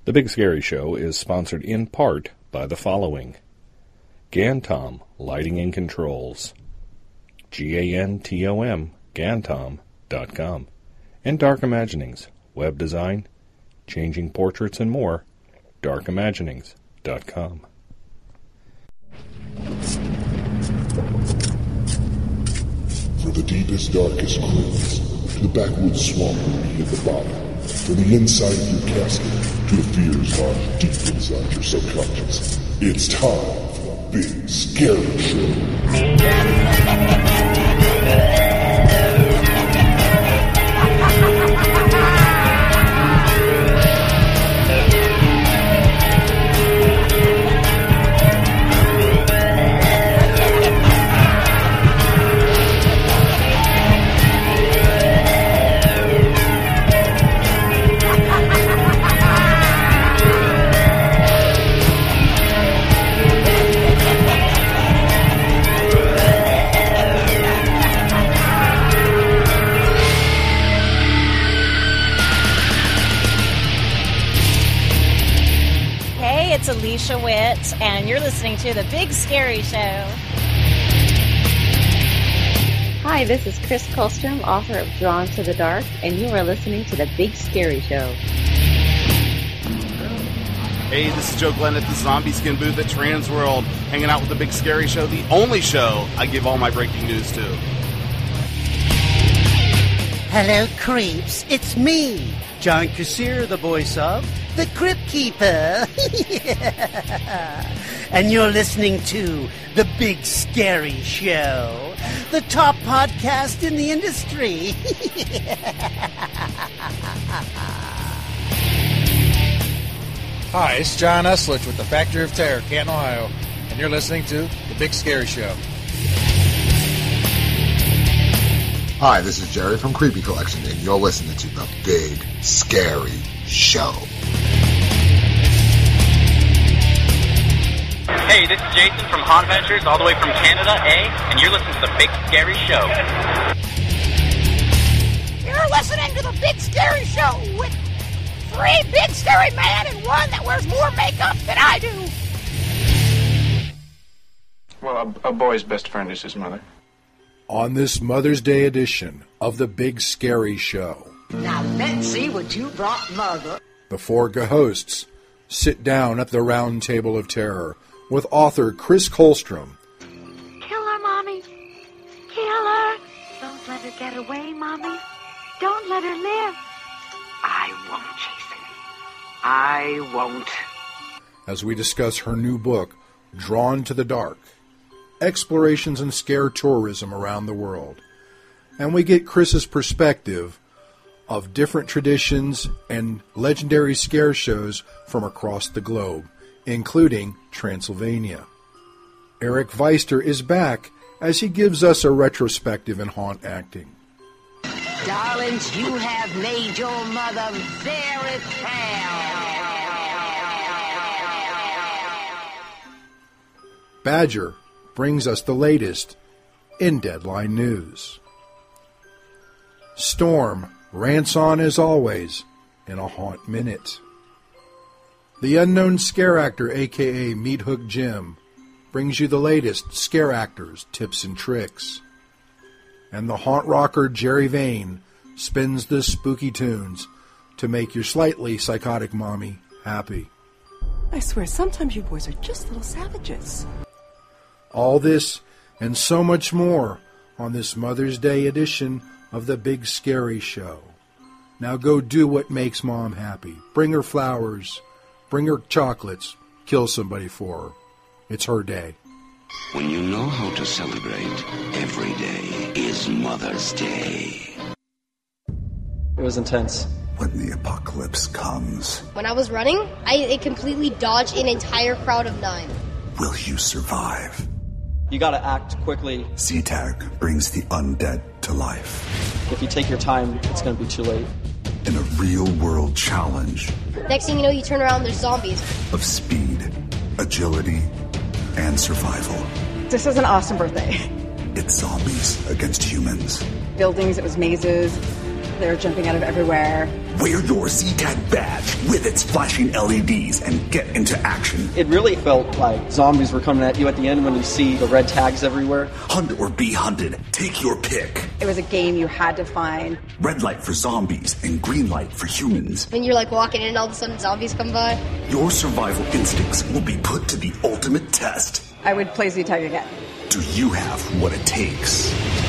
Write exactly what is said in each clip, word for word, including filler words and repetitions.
The Big Scary Show is sponsored in part by the following: Gantom Lighting and Controls, G A N T O M, Gantom dot com, and Dark Imaginings, web design, changing portraits, and more, Dark Imaginings dot com. For the deepest, darkest clues, to the backwoods swamp at the bottom, from the inside of your casket to the fears lodged deep inside your subconscious, it's time for the Big Scary Show. It's Alicia Witt, and you're listening to The Big Scary Show. Hi, this is Chris Colstrom, author of Drawn to the Dark, and you are listening to The Big Scary Show. Hey, this is Joe Glenn at the Zombie Skin booth at Transworld, hanging out with The Big Scary Show, the only show I give all my breaking news to. Hello, creeps. It's me, John Kassir, the voice of the Crypt Keeper. And you're listening to The Big Scary Show, the top podcast in the industry. Hi, it's John Uslich with the Factory of Terror, Canton, Ohio, and you're listening to The Big Scary Show. Hi, this is Jerry from Creepy Collection, and you're listening to The Big Scary Show. Hey, this is Jason from Haunt Ventures, all the way from Canada, A, and you're listening to The Big Scary Show. You're listening to The Big Scary Show with three big scary men and one that wears more makeup than I do. Well, a, a boy's best friend is his mother. On this Mother's Day edition of The Big Scary Show. Now let's see what you brought, Mother. The four hosts sit down at the round table of terror with author Chris Colstrom. Kill her, Mommy. Kill her. Don't let her get away, Mommy. Don't let her live. I won't, Jason. I won't. As we discuss her new book, Drawn to the Dark, Explorations in Scare Tourism Around the World. And we get Chris's perspective of different traditions and legendary scare shows from across the globe, including Transylvania. Eric Weister is back as he gives us a retrospective in haunt acting. Darlings, you have made your mother very proud. Badger brings us the latest in Deadline News. Storm rants on as always in a Haunt Minute. The unknown scare actor, a k a. Meat Hook Jim, brings you the latest scare actors, tips and tricks. And the haunt rocker Jerry Vane spins the spooky tunes to make your slightly psychotic mommy happy. I swear, sometimes you boys are just little savages. All this and so much more on this Mother's Day edition of The Big Scary Show. Now go do what makes Mom happy. Bring her flowers, bring her chocolates, kill somebody for her. It's her day. When you know how to celebrate, every day is Mother's Day. It was intense. When the apocalypse comes, when I was running, I, I completely dodged an entire crowd of nine. Will you survive? You gotta act quickly. Z-Tag brings the undead to life. If you take your time, it's gonna be too late. In a real-world challenge. Next thing you know, you turn around, there's zombies. Of speed, agility, and survival. This is an awesome birthday. It's zombies against humans. Buildings, it was mazes. They're jumping out of everywhere. Wear your Z-Tag badge with its flashing L E Ds and get into action. It really felt like zombies were coming at you at the end when you see the red tags everywhere. Hunt or be hunted. Take your pick. It was a game you had to find. Red light for zombies and green light for humans. When you're like walking in and all of a sudden zombies come by. Your survival instincts will be put to the ultimate test. I would play Z-Tag again. Do you have what it takes?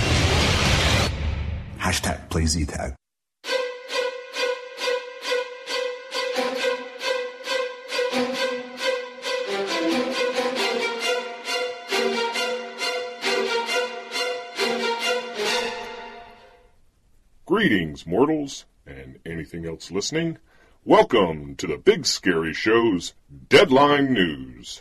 Hashtag play Z-Tag. Greetings, mortals, and anything else listening. Welcome to the Big Scary Show's Deadline News.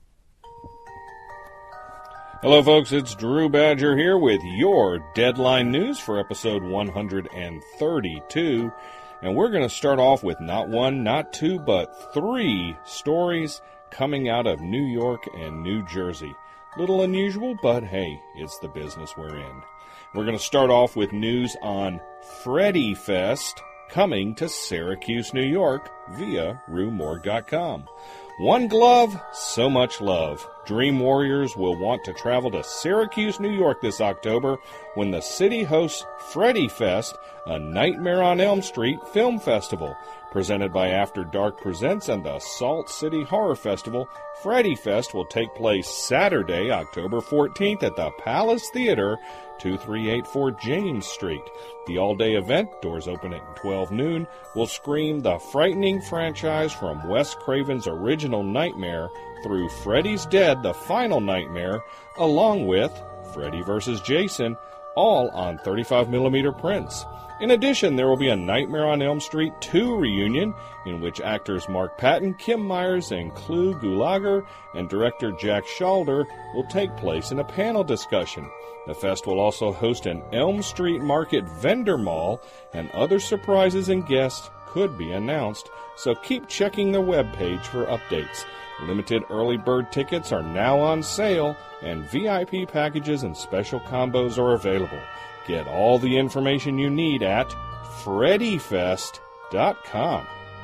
Hello, folks. It's Drew Badger here with your Deadline News for episode one hundred thirty-two. And we're going to start off with not one, not two, but three stories coming out of New York and New Jersey. Little unusual, but hey, it's the business we're in. We're going to start off with news on Freddy Fest coming to Syracuse, New York via Rue Morgue dot com. One glove, so much love. Dream Warriors will want to travel to Syracuse, New York this October when the city hosts Freddy Fest, a Nightmare on Elm Street film festival. Presented by After Dark Presents and the Salt City Horror Festival, Freddy Fest will take place Saturday, October fourteenth at the Palace Theater, twenty-three eighty-four James Street. The all-day event, doors open at twelve noon, will scream the frightening franchise from Wes Craven's original Nightmare through Freddy's Dead, the Final Nightmare, along with Freddy versus. Jason, all on thirty-five millimeter prints. In addition, there will be a Nightmare on Elm Street two reunion in which actors Mark Patton, Kim Myers, and Clu Gulager and director Jack Shalder will take place in a panel discussion. The fest will also host an Elm Street Market vendor mall, and other surprises and guests could be announced, so keep checking their webpage for updates. Limited early bird tickets are now on sale, and V I P packages and special combos are available. Get all the information you need at freddy fest dot com.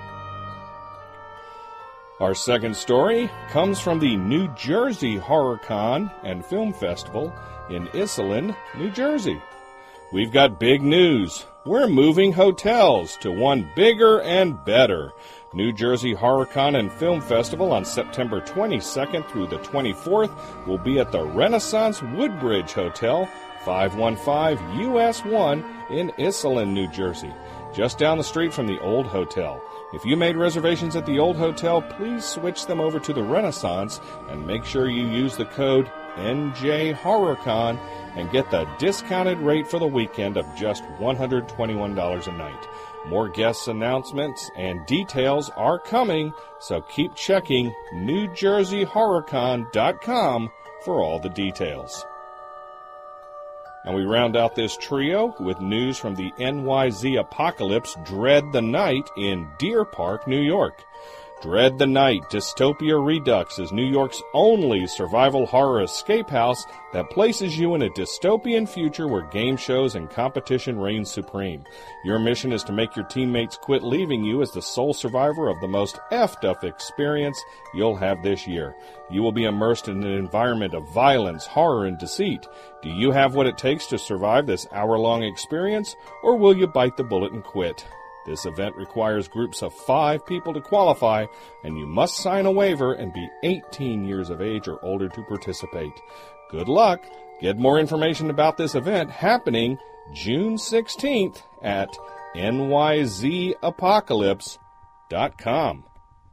Our second story comes from the New Jersey HorrorCon and Film Festival in Iselin, New Jersey. We've got big news. We're moving hotels to one bigger and better. New Jersey HorrorCon and Film Festival on September twenty-second through the twenty-fourth will be at the Renaissance Woodbridge Hotel, five one five U S one in Iselin, New Jersey, just down the street from the old hotel. If you made reservations at the old hotel, please switch them over to the Renaissance and make sure you use the code N J HorrorCon and get the discounted rate for the weekend of just one hundred twenty-one dollars a night. More guest announcements and details are coming, so keep checking new jersey horror con dot com for all the details. And we round out this trio with news from the N Y Z Apocalypse Dread the Night in Deer Park, New York. Dread the Night Dystopia Redux is New York's only survival horror escape house that places you in a dystopian future where game shows and competition reign supreme. Your mission is to make your teammates quit leaving you as the sole survivor of the most effed up experience you'll have this year. You will be immersed in an environment of violence, horror, and deceit. Do you have what it takes to survive this hour-long experience, or will you bite the bullet and quit? This event requires groups of five people to qualify, and you must sign a waiver and be eighteen years of age or older to participate. Good luck! Get more information about this event happening June sixteenth at N Y Z apocalypse dot com.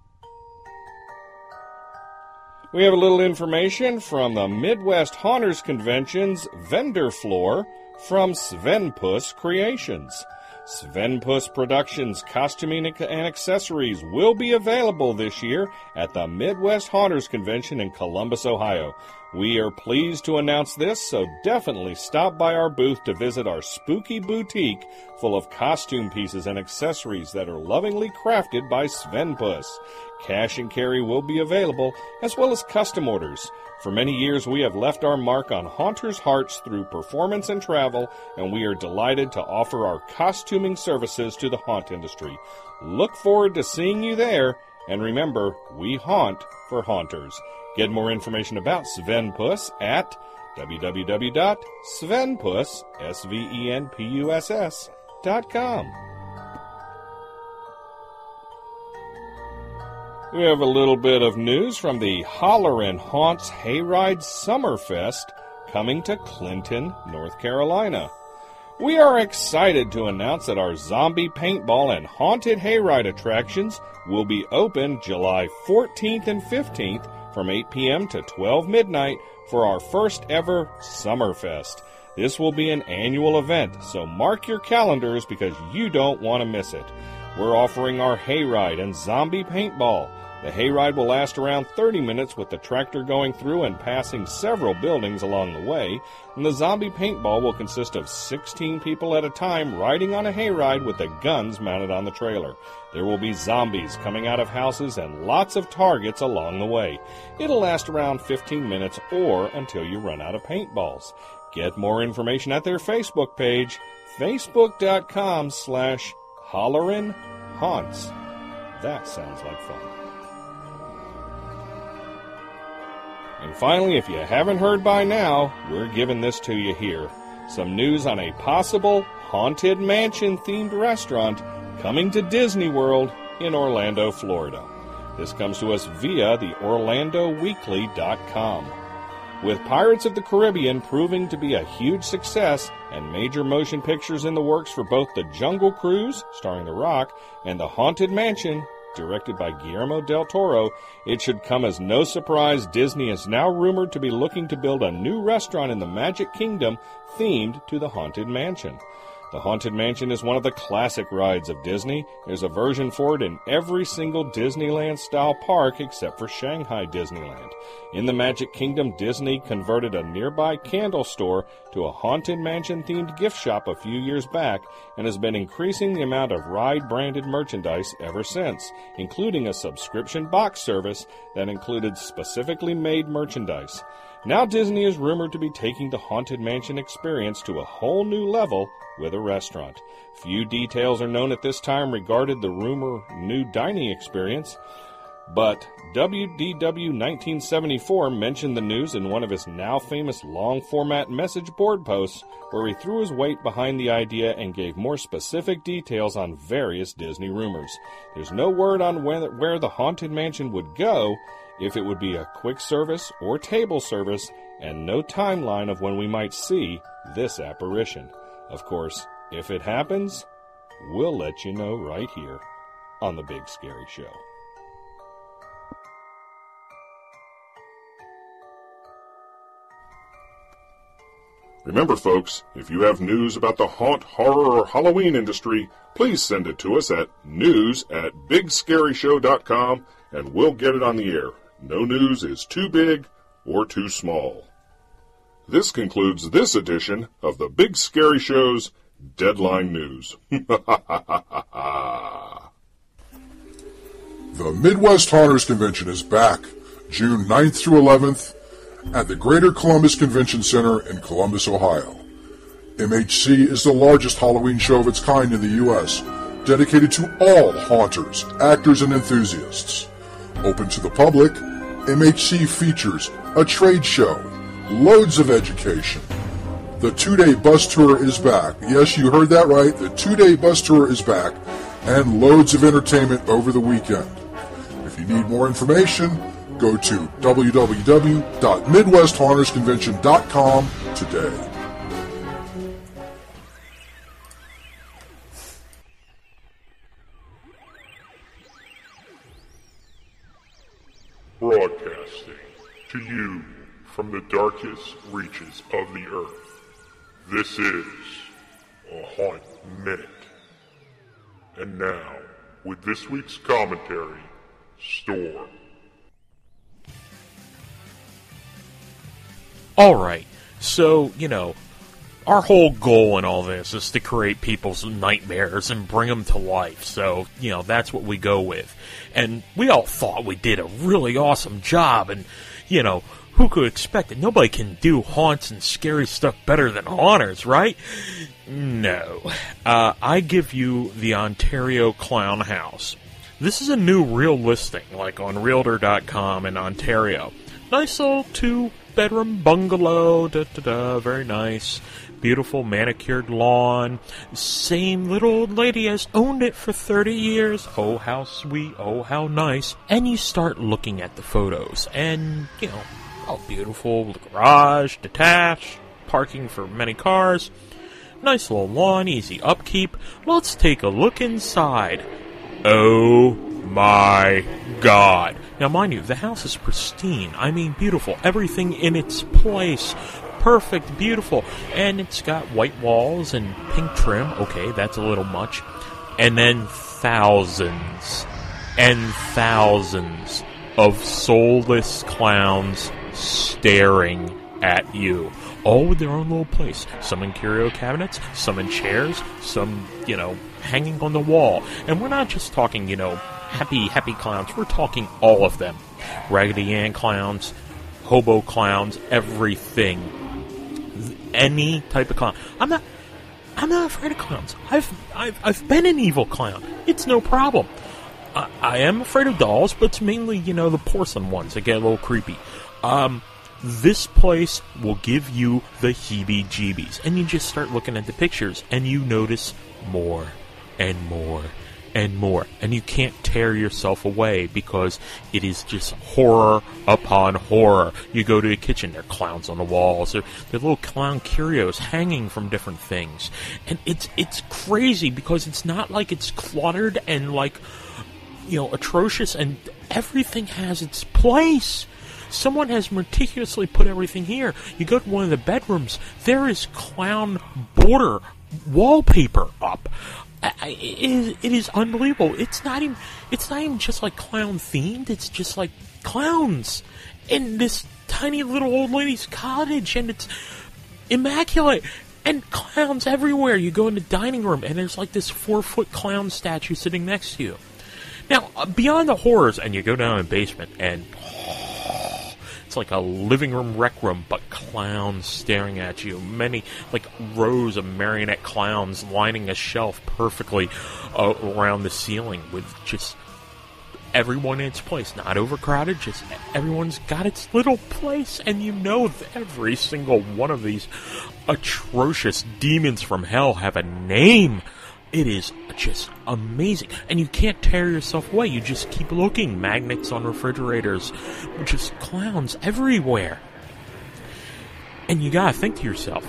We have a little information from the Midwest Haunters Convention's vendor floor from Svenpuss Creations. Svenpuss Productions costuming and accessories will be available this year at the Midwest Haunters Convention in Columbus, Ohio. We are pleased to announce this, so definitely stop by our booth to visit our spooky boutique full of costume pieces and accessories that are lovingly crafted by Svenpuss. Cash and carry will be available, as well as custom orders. For many years, we have left our mark on haunters' hearts through performance and travel, and we are delighted to offer our costuming services to the haunt industry. Look forward to seeing you there, and remember, we haunt for haunters. Get more information about Svenpuss at w w w dot svenpuss, S V E N P U S S, dot com. We have a little bit of news from the Hollerin' Haunts Hayride Summerfest coming to Clinton, North Carolina. We are excited to announce that our zombie paintball and haunted hayride attractions will be open July fourteenth and fifteenth from eight p.m. to twelve midnight for our first ever Summerfest. This will be an annual event, so mark your calendars because you don't want to miss it. We're offering our hayride and zombie paintball. The hayride will last around thirty minutes with the tractor going through and passing several buildings along the way, and the zombie paintball will consist of sixteen people at a time riding on a hayride with the guns mounted on the trailer. There will be zombies coming out of houses and lots of targets along the way. It'll last around fifteen minutes or until you run out of paintballs. Get more information at their Facebook page, facebook.com slash Hollerin' Haunts. That sounds like fun. And finally, if you haven't heard by now, we're giving this to you here. Some news on a possible Haunted Mansion-themed restaurant coming to Disney World in Orlando, Florida. This comes to us via the orlando weekly dot com. With Pirates of the Caribbean proving to be a huge success and major motion pictures in the works for both The Jungle Cruise, starring The Rock, and The Haunted Mansion, directed by Guillermo del Toro, it should come as no surprise Disney is now rumored to be looking to build a new restaurant in the Magic Kingdom themed to the Haunted Mansion. The Haunted Mansion is one of the classic rides of Disney. There's a version for it in every single Disneyland-style park except for Shanghai Disneyland. In the Magic Kingdom, Disney converted a nearby candle store to a Haunted Mansion-themed gift shop a few years back and has been increasing the amount of ride-branded merchandise ever since, including a subscription box service that included specifically made merchandise. Now Disney is rumored to be taking the Haunted Mansion experience to a whole new level with a restaurant. Few details are known at this time regarding the rumor new dining experience, but W D W nineteen seventy-four mentioned the news in one of his now famous long-format message board posts where he threw his weight behind the idea and gave more specific details on various Disney rumors. There's no word on where, where the Haunted Mansion would go, if it would be a quick service or table service, and no timeline of when we might see this apparition. Of course, if it happens, we'll let you know right here on The Big Scary Show. Remember, folks, if you have news about the haunt, horror, or Halloween industry, please send it to us at news at big scary show dot com, and we'll get it on the air. No news is too big or too small. This concludes this edition of the Big Scary Show's Deadline News. The Midwest Haunters Convention is back June ninth through eleventh at the Greater Columbus Convention Center in Columbus, Ohio. M H C is the largest Halloween show of its kind in the U S, dedicated to all haunters, actors, and enthusiasts. Open to the public, M H C features a trade show, loads of education. The two-day bus tour is back. Yes, you heard that right. The two-day bus tour is back, and loads of entertainment over the weekend. If you need more information, go to w w w dot midwest haunters convention dot com today. Broadcasting to you from the darkest reaches of the earth. This is a Haunt Minute. And now, with this week's commentary, Storm. Alright, so, you know, our whole goal in all this is to create people's nightmares and bring them to life, so, you know, that's what we go with. And we all thought we did a really awesome job, and, you know, who could expect it? Nobody can do haunts and scary stuff better than haunters, right? No. Uh, I give you the Ontario Clown House. This is a new real listing, like on Realtor dot com in Ontario. Nice little two-bedroom bungalow, da-da-da, very nice. Beautiful manicured lawn. Same little old lady has owned it for thirty years. Oh, how sweet. Oh, how nice. And you start looking at the photos. And, you know, oh, beautiful garage, detached, parking for many cars. Nice little lawn, easy upkeep. Let's take a look inside. Oh, my God. Now, mind you, the house is pristine. I mean, beautiful. Everything in its place. Perfect, beautiful, and it's got white walls and pink trim. Okay, that's a little much. And then thousands and thousands of soulless clowns staring at you, all with their own little place. Some in curio cabinets, some in chairs, some, you know, hanging on the wall. And we're not just talking, you know, happy, happy clowns. We're talking all of them. Raggedy Ann clowns, hobo clowns, everything. Any type of clown. I'm not. I'm not afraid of clowns. I've I've I've been an evil clown. It's no problem. I, I am afraid of dolls, but it's mainly, you know, the porcelain ones that get a little creepy. Um, this place will give you the heebie-jeebies, and you just start looking at the pictures, and you notice more and more and more, and you can't tear yourself away because it is just horror upon horror. You go to the kitchen, there are clowns on the walls, there, there are little clown curios hanging from different things, and it's it's crazy because it's not like it's cluttered and like, you know, atrocious, and everything has its place. Someone has meticulously put everything here. You go to one of the bedrooms, there is clown border wallpaper up. I, it, is, it is unbelievable. It's not even. It's not even just like clown themed. It's just like clowns in this tiny little old lady's cottage, and it's immaculate. And clowns everywhere. You go in the dining room, and there's like this four foot clown statue sitting next to you. Now, beyond the horrors, and you go down in the basement, and it's like a living room rec room, but clowns staring at you. Many, like, rows of marionette clowns lining a shelf perfectly uh, around the ceiling with just everyone in its place. Not overcrowded, just everyone's got its little place. And you know that every single one of these atrocious demons from hell have a name. It is just amazing. And you can't tear yourself away. You just keep looking. Magnets on refrigerators. Just clowns everywhere. And you gotta think to yourself,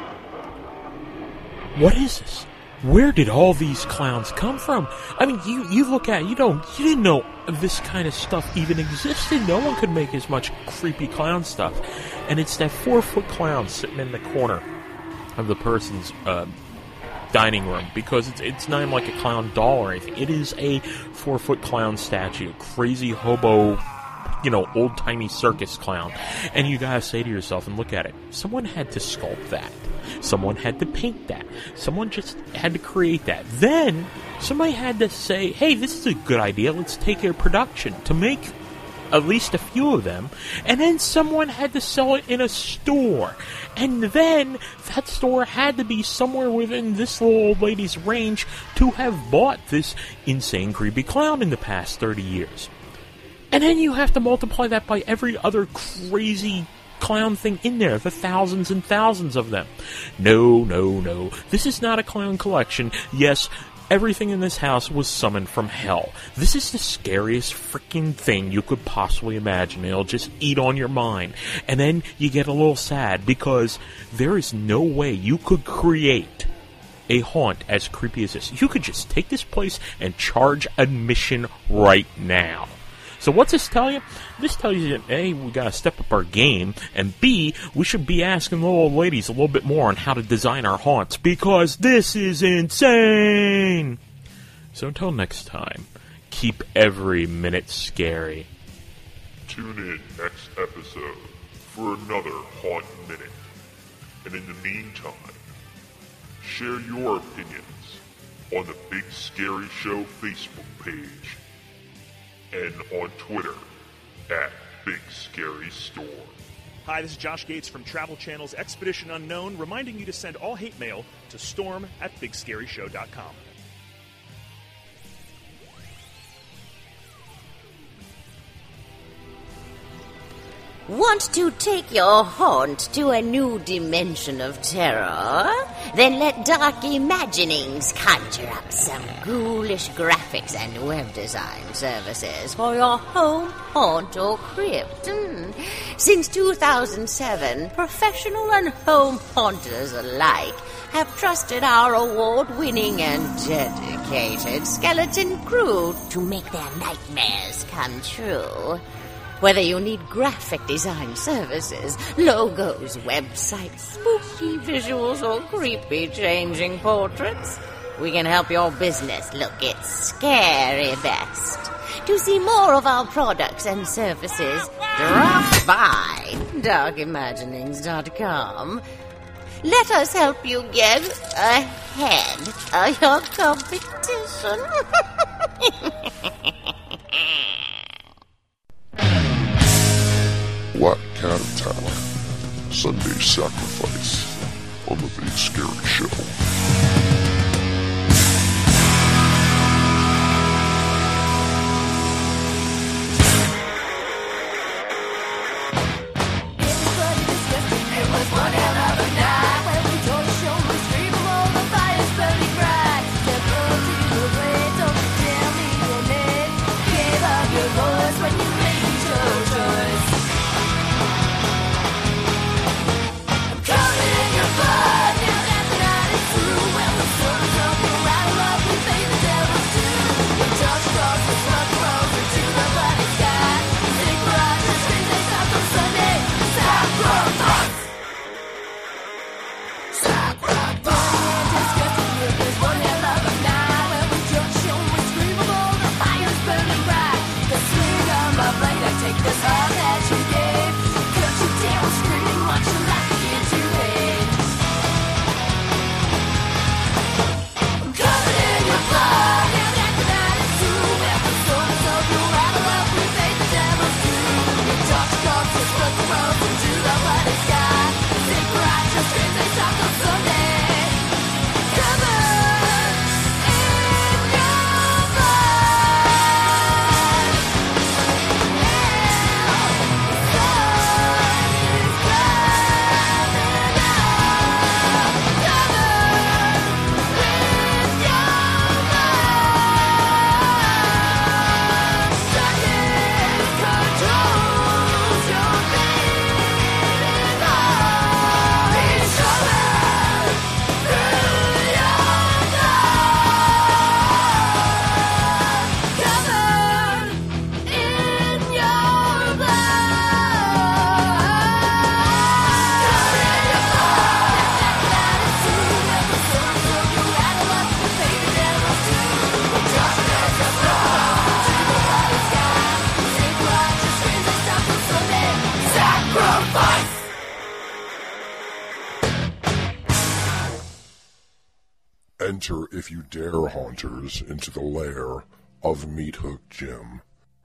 what is this? Where did all these clowns come from? I mean, you, you look at it, you don't, you didn't know this kind of stuff even existed. No one could make as much creepy clown stuff. And it's that four foot clown sitting in the corner of the person's, uh, dining room, because it's it's not even like a clown doll or anything. It is a four foot clown statue, crazy hobo, you know, old timey circus clown. And you gotta say to yourself and look at it, someone had to sculpt that, someone had to paint that, someone just had to create that. Then somebody had to say, hey, this is a good idea, let's take a production to make at least a few of them, and then someone had to sell it in a store, and then that store had to be somewhere within this little old lady's range to have bought this insane creepy clown in the past thirty years. And then you have to multiply that by every other crazy clown thing in there, the thousands and thousands of them. No, no, no, this is not a clown collection. Yes, everything in this house was summoned from hell. This is the scariest freaking thing you could possibly imagine. It'll just eat on your mind. And then you get a little sad because there is no way you could create a haunt as creepy as this. You could just take this place and charge admission right now. So what's this tell you? This tells you that A, we gotta step up our game, and B, we should be asking little old ladies a little bit more on how to design our haunts, because this is insane! So until next time, keep every minute scary. Tune in next episode for another Haunt Minute. And in the meantime, share your opinions on the Big Scary Show Facebook page and on Twitter at Big Scary Store. Hi, this is Josh Gates from Travel Channel's Expedition Unknown, reminding you to send all hate mail to storm at big scary show dot com. Want to take your haunt to a new dimension of terror? Then let Dark Imaginings conjure up some ghoulish graphics and web design services for your home, haunt, or crypt. Mm. Since two thousand seven, professional and home haunters alike have trusted our award-winning and dedicated skeleton crew to make their nightmares come true. Whether you need graphic design services, logos, websites, spooky visuals, or creepy changing portraits, we can help your business look its scary best. To see more of our products and services, drop by dark imaginings dot com. Let us help you get ahead of your competition. Black Cat Attack, Sunday Sacrifice, on the Big Scary Show. Enter, if you dare, haunters, into the lair of Meat Hook Jim.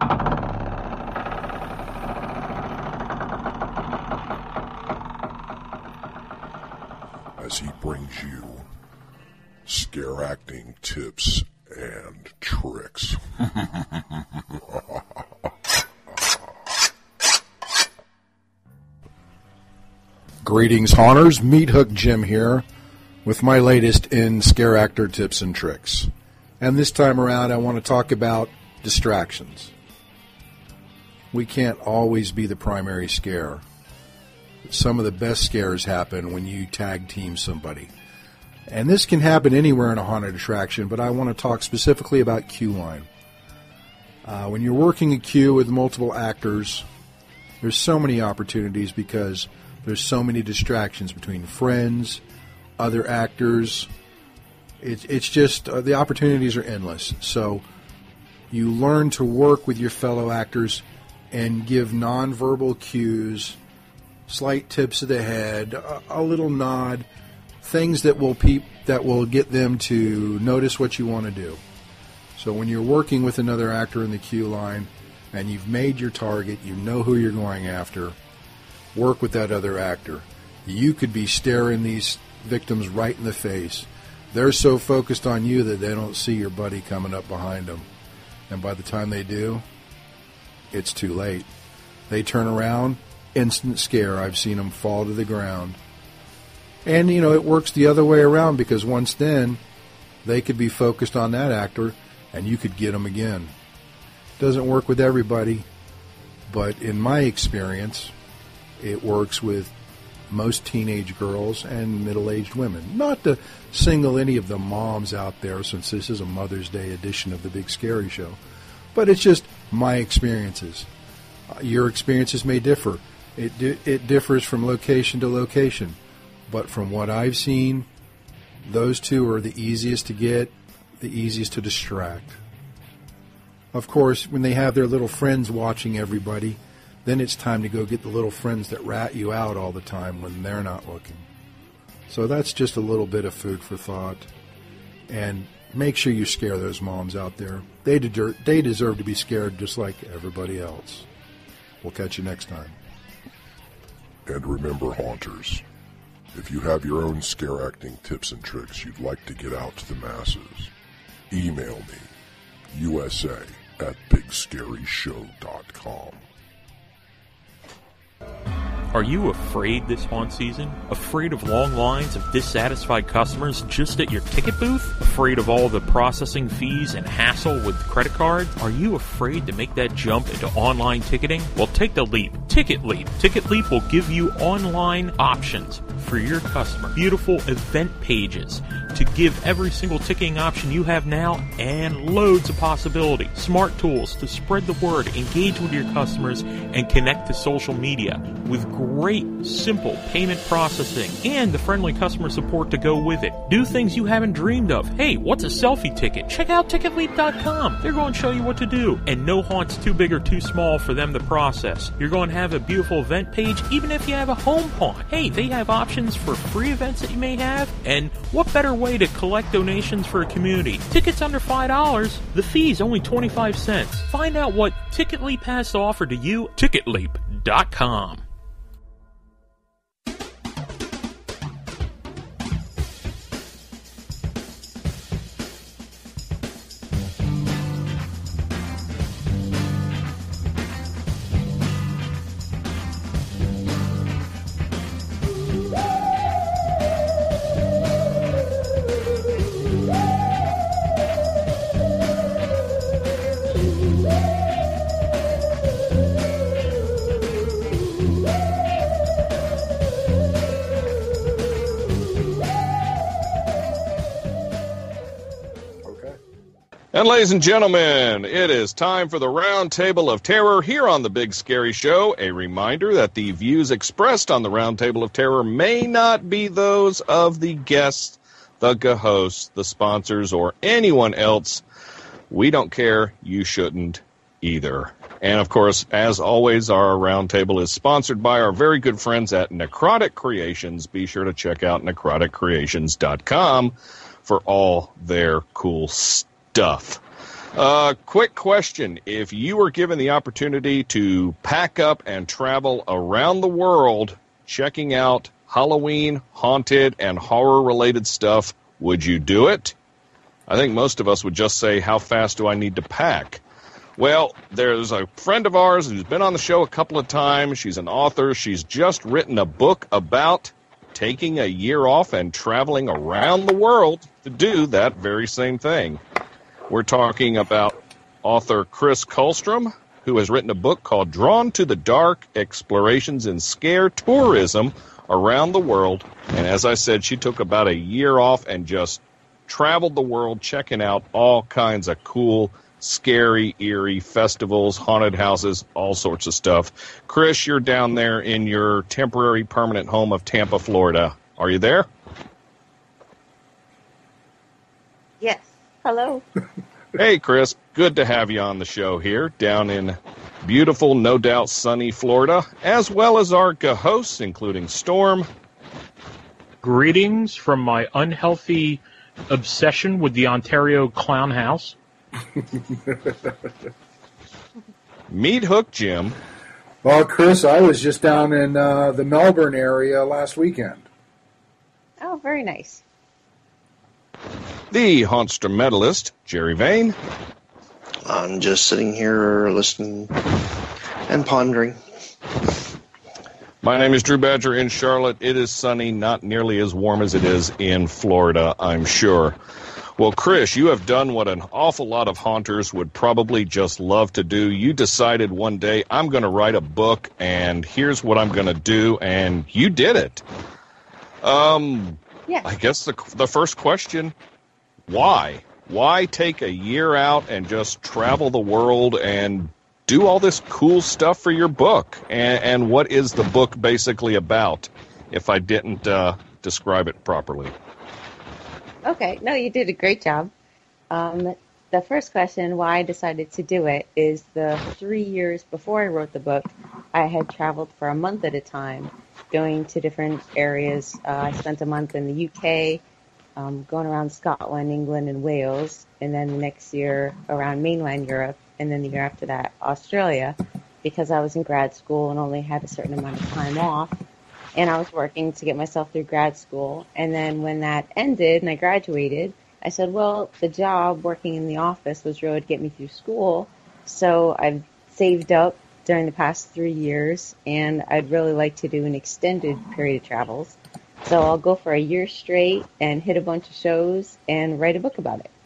As he brings you scare acting tips and tricks. Greetings, haunters. Meat Hook Jim here with my latest in scare actor tips and tricks. And this time around, I want to talk about distractions. We can't always be the primary scare. Some of the best scares happen when you tag team somebody. And this can happen anywhere in a haunted attraction, but I want to talk specifically about queue line. Uh, when you're working a queue with multiple actors, there's so many opportunities because there's so many distractions between friends, other actors. It, it's just, uh, the opportunities are endless. So you learn to work with your fellow actors and give nonverbal cues, slight tips of the head, a, a little nod, things that will peep, that will get them to notice what you want to do. So when you're working with another actor in the queue line and you've made your target, you know who you're going after, work with that other actor. You could be staring these victims right in the face. They're so focused on you that they don't see your buddy coming up behind them. And by the time they do, it's too late. They turn around, instant scare. I've seen them fall to the ground. And, you know, it works the other way around, because once then, they could be focused on that actor, and you could get them again. Doesn't work with everybody, but in my experience, it works with most teenage girls and middle-aged women. Not to single any of the moms out there, since this is a Mother's Day edition of the Big Scary Show, but it's just my experiences. Uh, your experiences may differ. It di- it differs from location to location, but from what I've seen, those two are the easiest to get, the easiest to distract. Of course, when they have their little friends watching everybody, then it's time to go get the little friends that rat you out all the time when they're not looking. So that's just a little bit of food for thought. And make sure you scare those moms out there. They, de- they deserve to be scared just like everybody else. We'll catch you next time. And remember, Haunters, if you have your own scare acting tips and tricks you'd like to get out to the masses, email me, U S A at big scary show dot com. Are you afraid this haunt season? Afraid of long lines of dissatisfied customers just at your ticket booth? Afraid of all the processing fees and hassle with credit cards? Are you afraid to make that jump into online ticketing? Well, take the leap. Ticket Leap. Ticket Leap will give you online options for your customer. Beautiful event pages to give every single ticketing option you have now, and loads of possibility. Smart tools to spread the word, engage with your customers, and connect to social media with great, simple payment processing and the friendly customer support to go with it. Do things you haven't dreamed of. Hey, what's a selfie ticket? Check out ticket leap dot com. They're going to show you what to do. And no haunt's too big or too small for them to process. You're going to have a beautiful event page even if you have a home haunt. Hey, they have options for free events that you may have. And what better way to collect donations for a community? Tickets under five dollars. The fee's only twenty-five cents. Find out what Ticket Leap has to offer to you. ticket leap dot com. And ladies and gentlemen, it is time for the Round Table of Terror here on the Big Scary Show. A reminder that the views expressed on the Round Table of Terror may not be those of the guests, the hosts, the sponsors, or anyone else. We don't care. You shouldn't either. And, of course, as always, our Round Table is sponsored by our very good friends at Necrotic Creations. Be sure to check out necrotic creations dot com for all their cool stuff. Stuff. Uh, quick question. If you were given the opportunity to pack up and travel around the world checking out Halloween, haunted, and horror-related stuff, would you do it? I think most of us would just say, how fast do I need to pack? Well, there's a friend of ours who's been on the show a couple of times. She's an author. She's just written a book about taking a year off and traveling around the world to do that very same thing. We're talking about author Chris Kullstrom, who has written a book called Drawn to the Dark, Explorations in Scare Tourism Around the World. And as I said, she took about a year off and just traveled the world checking out all kinds of cool, scary, eerie festivals, haunted houses, all sorts of stuff. Chris, you're down there in your temporary permanent home of Tampa, Florida. Are you there? Yes. Hello. Hey, Chris. Good to have you on the show here down in beautiful, no doubt sunny Florida, as well as our hosts, including Storm. Greetings from my unhealthy obsession with the Ontario Clown House. Meat Hook Jim. Well, Chris, I was just down in uh, the Melbourne area last weekend. Oh, very nice. The Haunster medalist, Jerry Vane. I'm just sitting here listening and pondering. My name is Drew Badger in Charlotte. It is sunny, not nearly as warm as it is in Florida, I'm sure. Well, Chris, you have done what an awful lot of haunters would probably just love to do. You decided one day, I'm going to write a book, and here's what I'm going to do, and you did it. Um, yeah. I guess the the first question, why? Why take a year out and just travel the world and do all this cool stuff for your book? And, and what is the book basically about, if I didn't uh, describe it properly? Okay, no, you did a great job. Um, the first question, why I decided to do it, is the three years before I wrote the book, I had traveled for a month at a time, going to different areas. Uh, I spent a month in the U K, um, going around Scotland, England, and Wales, and then the next year around mainland Europe, and then the year after that, Australia, because I was in grad school and only had a certain amount of time off. And I was working to get myself through grad school. And then when that ended and I graduated, I said, well, the job working in the office was really to get me through school. So I've saved up during the past three years, and I'd really like to do an extended period of travels. So I'll go for a year straight and hit a bunch of shows and write a book about it.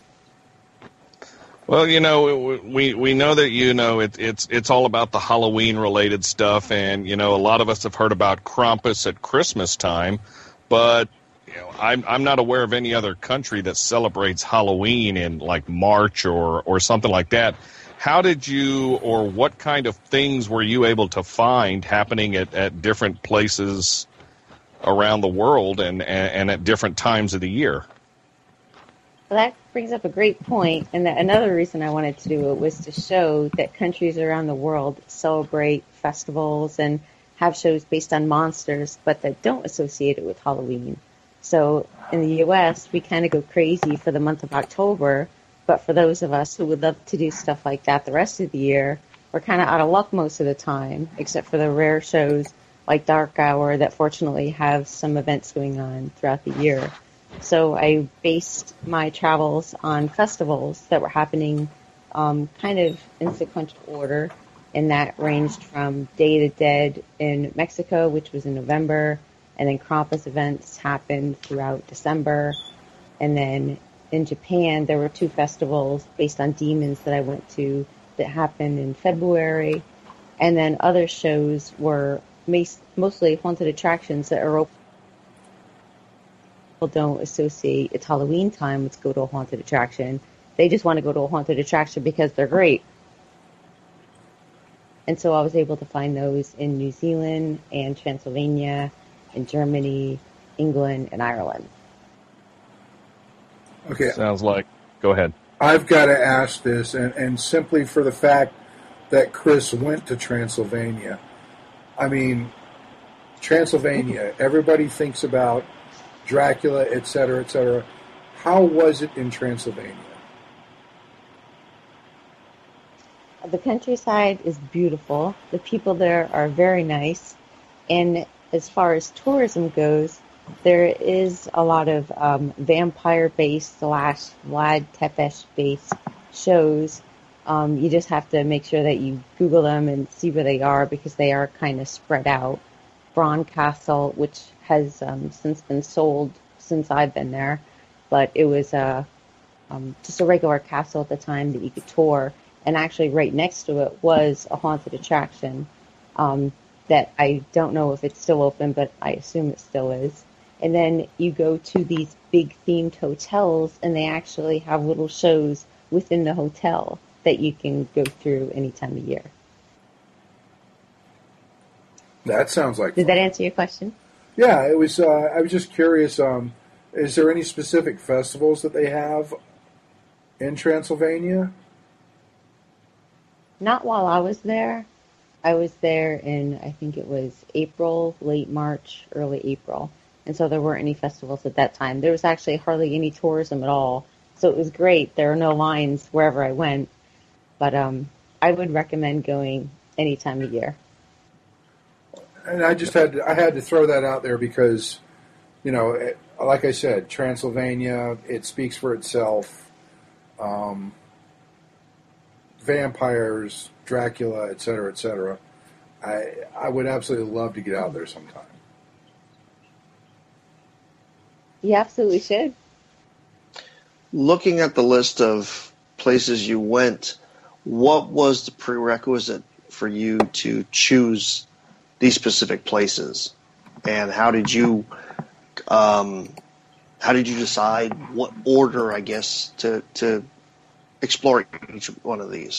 Well, you know, we we know that, you know, it, it's it's all about the Halloween-related stuff, and, you know, a lot of us have heard about Krampus at Christmas time, but, you know, I'm, I'm not aware of any other country that celebrates Halloween in, like, March or, or something like that. How did you, or what kind of things were you able to find happening at, at different places around the world and, and, and at different times of the year? Well, that brings up a great point, and that another reason I wanted to do it was to show that countries around the world celebrate festivals and have shows based on monsters, but that don't associate it with Halloween. So in the U S, we kind of go crazy for the month of October, but for those of us who would love to do stuff like that the rest of the year, we're kind of out of luck most of the time, except for the rare shows like Dark Hour that fortunately have some events going on throughout the year. So I based my travels on festivals that were happening um, kind of in sequential order, and that ranged from Day of the Dead in Mexico, which was in November, and then Krampus events happened throughout December. And then in Japan, there were two festivals based on demons that I went to that happened in February. And then other shows were mostly haunted attractions that are open. Don't associate it's Halloween time, let's go to a haunted attraction. They just want to go to a haunted attraction because they're great. And so I was able to find those in New Zealand and Transylvania, in Germany, England, and Ireland. Okay. Sounds like, go ahead. I've got to ask this, and, and simply for the fact that Chris went to Transylvania. I mean, Transylvania, everybody thinks about Dracula, et cetera, et cetera. How was it in Transylvania? The countryside is beautiful. The people there are very nice. And as far as tourism goes, there is a lot of um, vampire-based slash Vlad Tepes-based shows. Um, you just have to make sure that you Google them and see where they are because they are kind of spread out. Bran Castle, which has um, since been sold since I've been there, but it was a, um, just a regular castle at the time that you could tour, and actually right next to it was a haunted attraction um, that I don't know if it's still open, but I assume it still is. And then you go to these big themed hotels, and they actually have little shows within the hotel that you can go through any time of year. That sounds like Did fun. that answer your question? Yeah, it was. Uh, I was just curious. Um, is there any specific festivals that they have in Transylvania? Not while I was there. I was there in, I think it was April, late March, early April. And so there weren't any festivals at that time. There was actually hardly any tourism at all. So it was great. There were no lines wherever I went. But um, I would recommend going any time of year. And I just had to, I had to throw that out there because, you know, it, like I said, Transylvania, it speaks for itself. Um, vampires, Dracula, et cetera, et cetera. I I would absolutely love to get out there sometime. You absolutely should. Looking at the list of places you went, what was the prerequisite for you to choose these specific places, and how did you um, how did you decide what order, I guess, to to explore each one of these?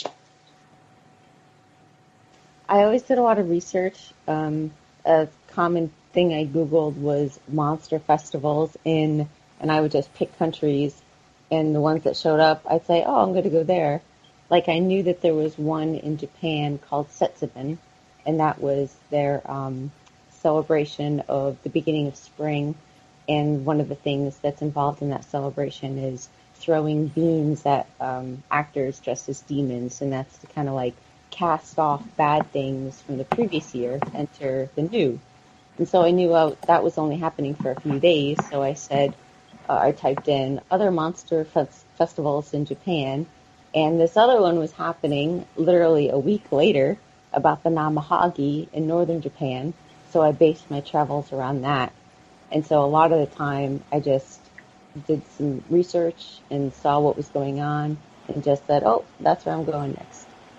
I always did a lot of research. Um, a common thing I Googled was monster festivals in, and I would just pick countries, and the ones that showed up, I'd say, oh, I'm going to go there. Like, I knew that there was one in Japan called Setsubun, and that was their um, celebration of the beginning of spring, and one of the things that's involved in that celebration is throwing beans at um, actors dressed as demons, and that's to kind of like cast off bad things from the previous year to enter the new. And so I knew uh, that was only happening for a few days, so I said, uh, I typed in other monster fes- festivals in Japan, and this other one was happening literally a week later about the Namahagi in northern Japan, so I based my travels around that. And so a lot of the time I just did some research and saw what was going on and just said, oh, that's where I'm going next.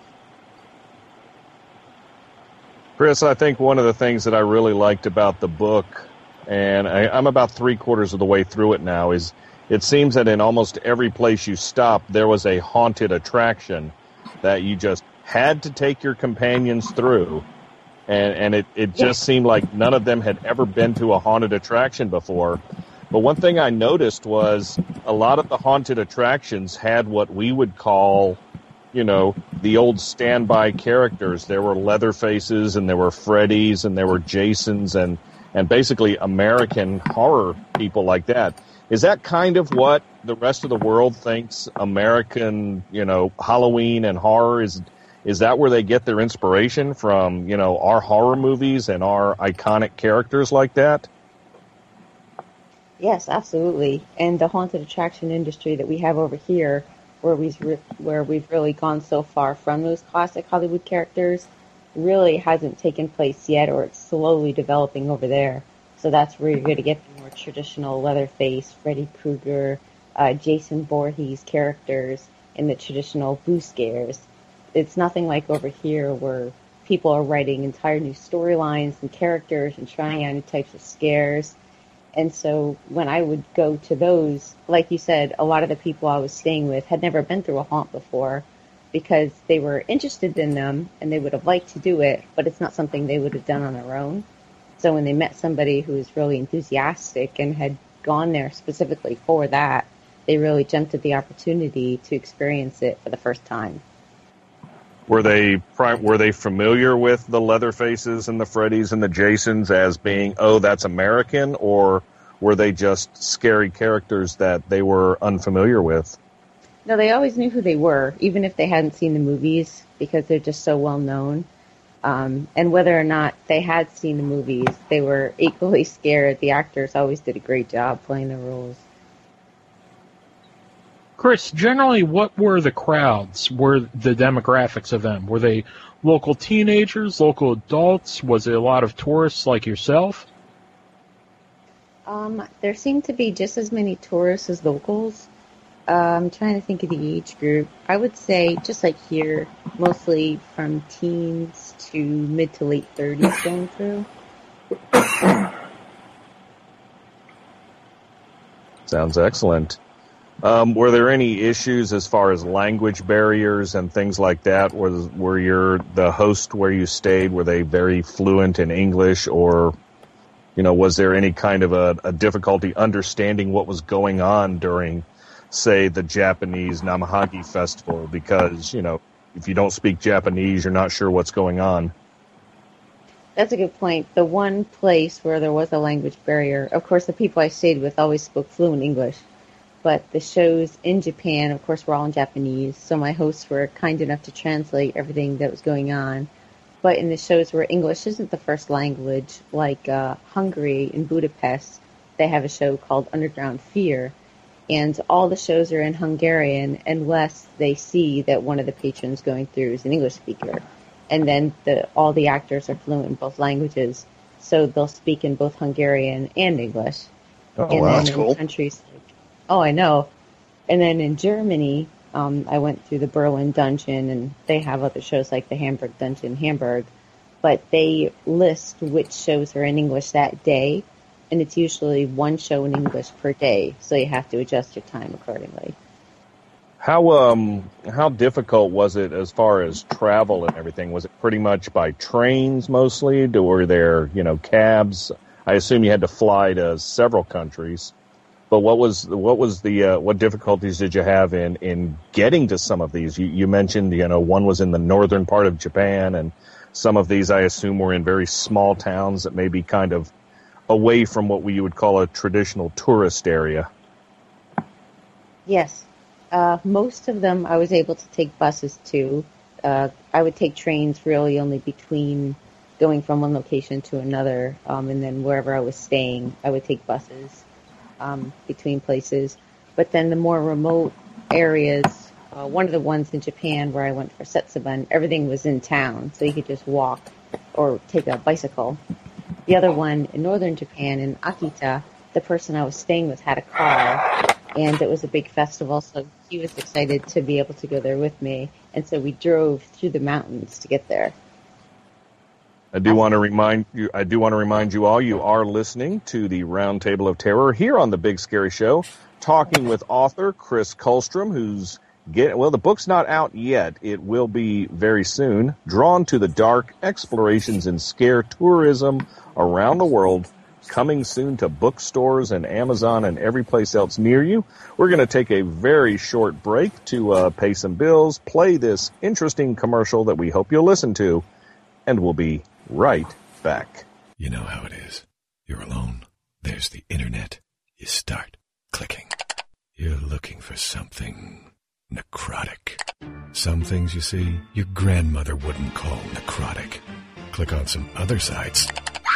Chris, I think one of the things that I really liked about the book, and I, I'm about three quarters of the way through it now, is it seems that in almost every place you stopped, there was a haunted attraction that you just had to take your companions through. And, and it, it just seemed like none of them had ever been to a haunted attraction before. But one thing I noticed was a lot of the haunted attractions had what we would call, you know, the old standby characters. There were Leatherfaces, and there were Freddys, and there were Jasons, and, and basically American horror people like that. Is that kind of what the rest of the world thinks American, you know, Halloween and horror is? Is that where they get their inspiration from, you know, our horror movies and our iconic characters like that? Yes, absolutely. And the haunted attraction industry that we have over here, where we've re- where we've really gone so far from those classic Hollywood characters, really hasn't taken place yet, or it's slowly developing over there. So that's where you're going to get the more traditional Leatherface, Freddy Krueger, uh, Jason Voorhees characters in the traditional boo scares. It's nothing like over here where people are writing entire new storylines and characters and trying out new types of scares. And so when I would go to those, like you said, a lot of the people I was staying with had never been through a haunt before because they were interested in them and they would have liked to do it, but it's not something they would have done on their own. So when they met somebody who was really enthusiastic and had gone there specifically for that, they really jumped at the opportunity to experience it for the first time. Were they were they familiar with the Leatherfaces and the Freddys and the Jasons as being, oh, that's American, or were they just scary characters that they were unfamiliar with? No, they always knew who they were, even if they hadn't seen the movies, because they're just so well known. Um, and whether or not they had seen the movies, they were equally scared. The actors always did a great job playing the roles. Chris, generally, what were the crowds? Were the demographics of them? Were they local teenagers, local adults? Was it a lot of tourists like yourself? Um, there seemed to be just as many tourists as locals. Uh, I'm trying to think of the age group. I would say, just like here, mostly from teens to mid to late thirties going through. Sounds excellent. Um, were there any issues as far as language barriers and things like that? Was were your the host where you stayed, were they very fluent in English, or, you know, was there any kind of a, a difficulty understanding what was going on during, say, the Japanese Namahagi festival? Because, you know, if you don't speak Japanese, you're not sure what's going on. That's a good point. The one place where there was a language barrier, of course, the people I stayed with always spoke fluent English. But the shows in Japan, of course, were all in Japanese, so my hosts were kind enough to translate everything that was going on. but in the shows where English isn't the first language, like uh, Hungary in Budapest, they have a show called Underground Fear, and all the shows are in Hungarian unless they see that one of the patrons going through is an English speaker. And then the, all the actors are fluent in both languages, so they'll speak in both Hungarian and English. Oh, and wow, then that's in cool. Countries like, oh, I know. And then in Germany, um, I went through the Berlin Dungeon, and they have other shows like the Hamburg Dungeon, Hamburg, but they list which shows are in English that day, and it's usually one show in English per day, so you have to adjust your time accordingly. How um how difficult was it as far as travel and everything? Was it pretty much by trains mostly? Or were there, you know, cabs? I assume you had to fly to several countries. But what was what was the uh, what difficulties did you have in, in getting to some of these? You, you mentioned, you know, one was in the northern part of Japan, and some of these I assume were in very small towns that may be kind of away from what we would call a traditional tourist area. Yes. Uh, most of them I was able to take buses to. Uh, I would take trains really only between going from one location to another, um, and then wherever I was staying, I would take buses um, between places. But then the more remote areas, uh, one of the ones in Japan where I went for Setsuban, everything was in town, so you could just walk or take a bicycle. The other one in northern Japan, in Akita, the person I was staying with had a car, and it was a big festival, so he was excited to be able to go there with me, and so we drove through the mountains to get there. I do want to remind you. I do want to remind you all. You are listening to the Round Table of Terror here on the Big Scary Show, talking with author Chris Kullstrom, who's get well. The book's not out yet. It will be very soon. Drawn to the Dark: Explorations in Scare Tourism Around the World. Coming soon to bookstores and Amazon and every place else near you. We're going to take a very short break to uh, pay some bills, play this interesting commercial that we hope you'll listen to, and we'll be right back. You know how it is. You're alone. There's the internet. You start clicking. You're looking for something necrotic. Some things, you see, your grandmother wouldn't call necrotic. Click on some other sites.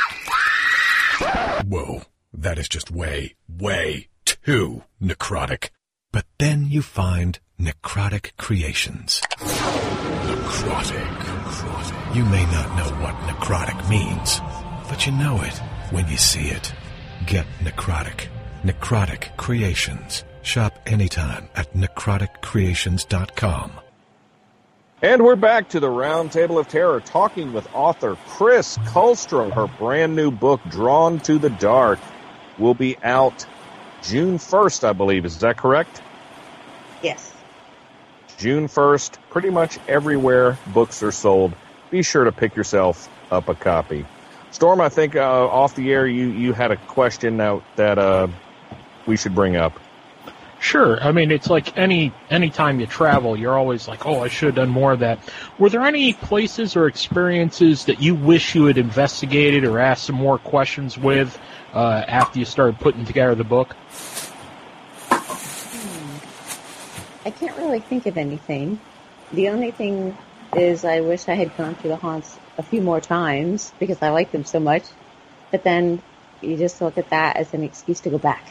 Whoa, that is just way, way too necrotic. But then you find Necrotic Creations. Necrotic. necrotic. You may not know what necrotic means, but you know it when you see it. Get Necrotic. Necrotic Creations. Shop anytime at necrotic creations dot com. And we're back to the Round Table of Terror, talking with author Chris Kullstrom. Her brand new book, Drawn to the Dark, will be out June first, I believe. Is that correct? Yes. June first, pretty much everywhere books are sold. Be sure to pick yourself up a copy. Storm, I think uh, off the air you, you had a question now that uh, we should bring up. Sure. I mean, it's like any any time you travel, you're always like, oh, I should have done more of that. Were there any places or experiences that you wish you had investigated or asked some more questions with uh, after you started putting together the book? Hmm. I can't really think of anything. The only thing is I wish I had gone through the haunts a few more times because I like them so much. But then you just look at that as an excuse to go back.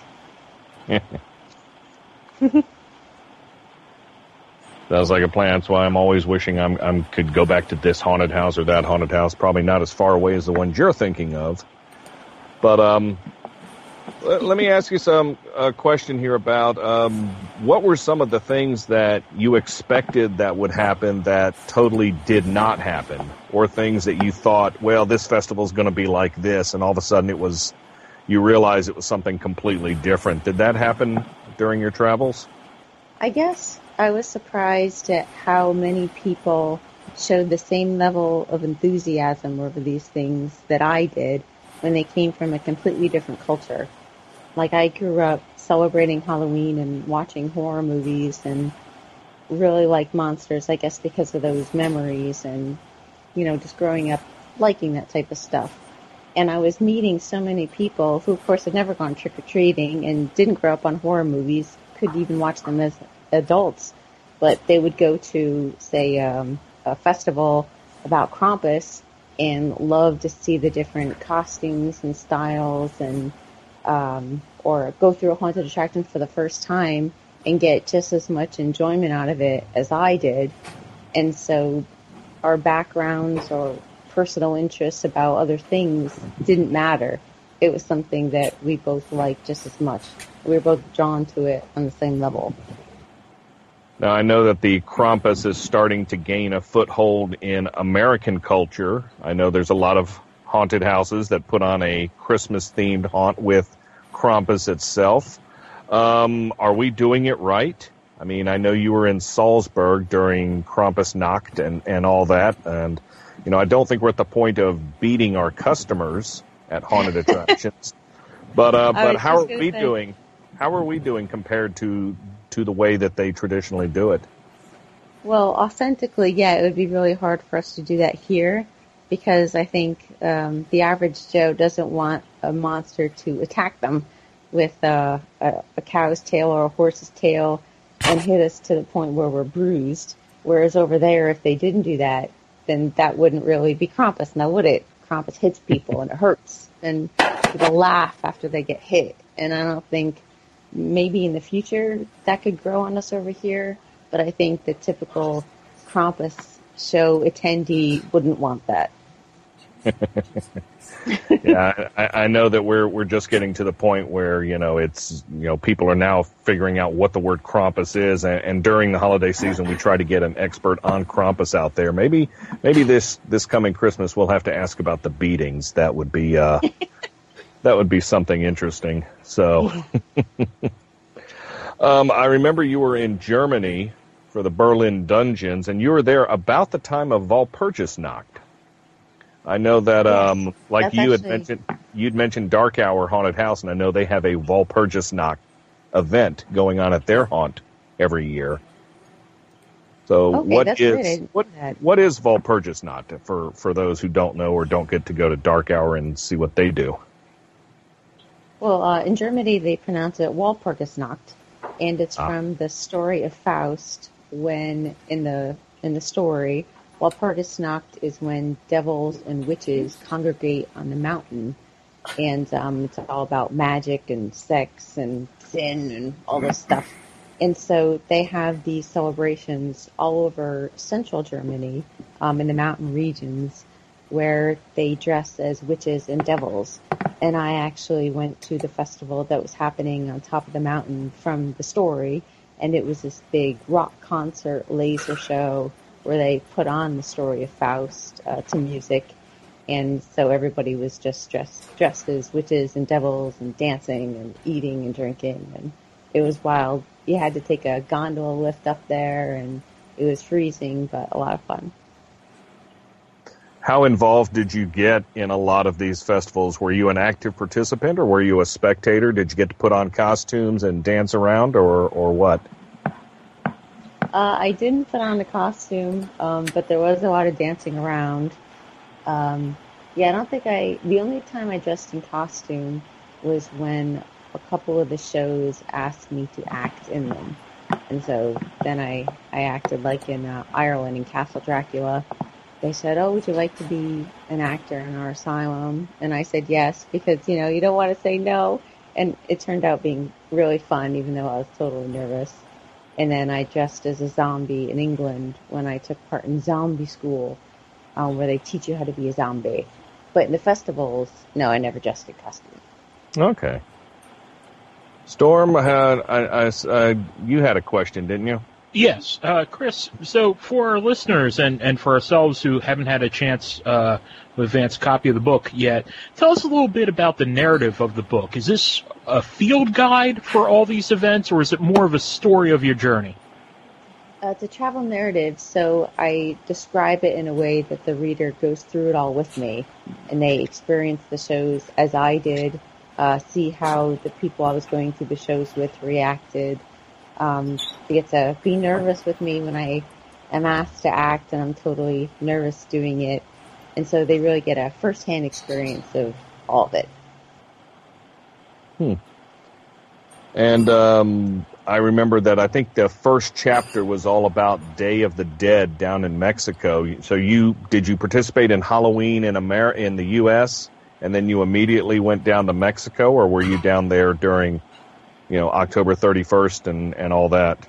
Sounds like a plan. That's why I'm always wishing I'm, I'm could go back to this haunted house or that haunted house. Probably not as far away as the ones you're thinking of. But um, let, let me ask you some uh, question here about um, what were some of the things that you expected that would happen that totally did not happen, or things that you thought, well, this festival's going to be like this, and all of a sudden it was, you realized it was something completely different. Did that happen during your travels? I guess I was surprised at how many people showed the same level of enthusiasm over these things that I did when they came from a completely different culture. Like, I grew up celebrating Halloween and watching horror movies and really liked monsters, I guess because of those memories and, you know, just growing up liking that type of stuff. And I was meeting so many people who, of course, had never gone trick-or-treating and didn't grow up on horror movies, could even watch them as adults. But they would go to, say, um, a festival about Krampus, and love to see the different costumes and styles, and um, or go through a haunted attraction for the first time and get just as much enjoyment out of it as I did. And so our backgrounds or personal interests about other things didn't matter. It was something that we both liked just as much. We were both drawn to it on the same level. Now, I know that the Krampus is starting to gain a foothold in American culture. I know there's a lot of haunted houses that put on a Christmas-themed haunt with Krampus itself. Um, are we doing it right? I mean, I know you were in Salzburg during Krampusnacht and, and all that, and, you know, I don't think we're at the point of beating our customers at haunted attractions. But uh, but how are we say. doing? How are we doing compared to to the way that they traditionally do it? Well, authentically, yeah, it would be really hard for us to do that here, because I think um, the average Joe doesn't want a monster to attack them with uh, a, a cow's tail or a horse's tail and hit us to the point where we're bruised. Whereas over there, if they didn't do that, then that wouldn't really be Krampus, now would it? Krampus hits people and it hurts, and people laugh after they get hit. And I don't think maybe in the future that could grow on us over here, but I think the typical Krampus show attendee wouldn't want that. Yeah, I, I know that we're we're just getting to the point where, you know, it's, you know, people are now figuring out what the word Krampus is, and, and during the holiday season we try to get an expert on Krampus out there. Maybe maybe this this coming Christmas we'll have to ask about the beatings. That would be uh, that would be something interesting. So, um, I remember you were in Germany for the Berlin Dungeons, and you were there about the time of Walpurgisnacht. I know that, um, yes, like you had actually... mentioned, you'd mentioned Dark Hour Haunted House, and I know they have a Walpurgisnacht event going on at their haunt every year. So, okay, what that's is great. what what is Walpurgisnacht for for those who don't know or don't get to go to Dark Hour and see what they do? Well, uh, in Germany they pronounce it Walpurgisnacht, and it's ah. from the story of Faust. When in the in the story, Walpurgisnacht is when devils and witches congregate on the mountain, and um, it's all about magic and sex and sin and all this stuff. And so they have these celebrations all over central Germany, um, in the mountain regions, where they dress as witches and devils. And I actually went to the festival that was happening on top of the mountain from the story, and it was this big rock concert laser show where they put on the story of Faust uh, to music. And so everybody was just dressed, dressed as witches and devils and dancing and eating and drinking. And it was wild. You had to take a gondola lift up there, and it was freezing, but a lot of fun. How involved did you get in a lot of these festivals? Were you an active participant, or were you a spectator? Did you get to put on costumes and dance around, or, or what? Uh, I didn't put on a costume, um, but there was a lot of dancing around. Um, yeah, I don't think I... The only time I dressed in costume was when a couple of the shows asked me to act in them. And so then I, I acted like in uh, Ireland in Castle Dracula. They said, oh, would you like to be an actor in our asylum? And I said yes, because, you know, you don't want to say no. And it turned out being really fun, even though I was totally nervous. And then I dressed as a zombie in England when I took part in zombie school, um, where they teach you how to be a zombie. But in the festivals, no, I never dressed in costume. Okay. Storm, had, I, I, uh, you had a question, didn't you? Yes, uh, Chris, so for our listeners and, and for ourselves who haven't had a chance uh, to advance a copy of the book yet, tell us a little bit about the narrative of the book. Is this a field guide for all these events, or is it more of a story of your journey? Uh, it's a travel narrative, so I describe it in a way that the reader goes through it all with me, and they experience the shows as I did, uh, see how the people I was going through the shows with reacted. Um, they get to be nervous with me when I am asked to act, and I'm totally nervous doing it. And so they really get a first-hand experience of all of it. Hmm. And um, I remember that I think the first chapter was all about Day of the Dead down in Mexico. So you did you participate in Halloween in Amer- in the U S and then you immediately went down to Mexico, or were you down there during, you know, October thirty-first and, and all that?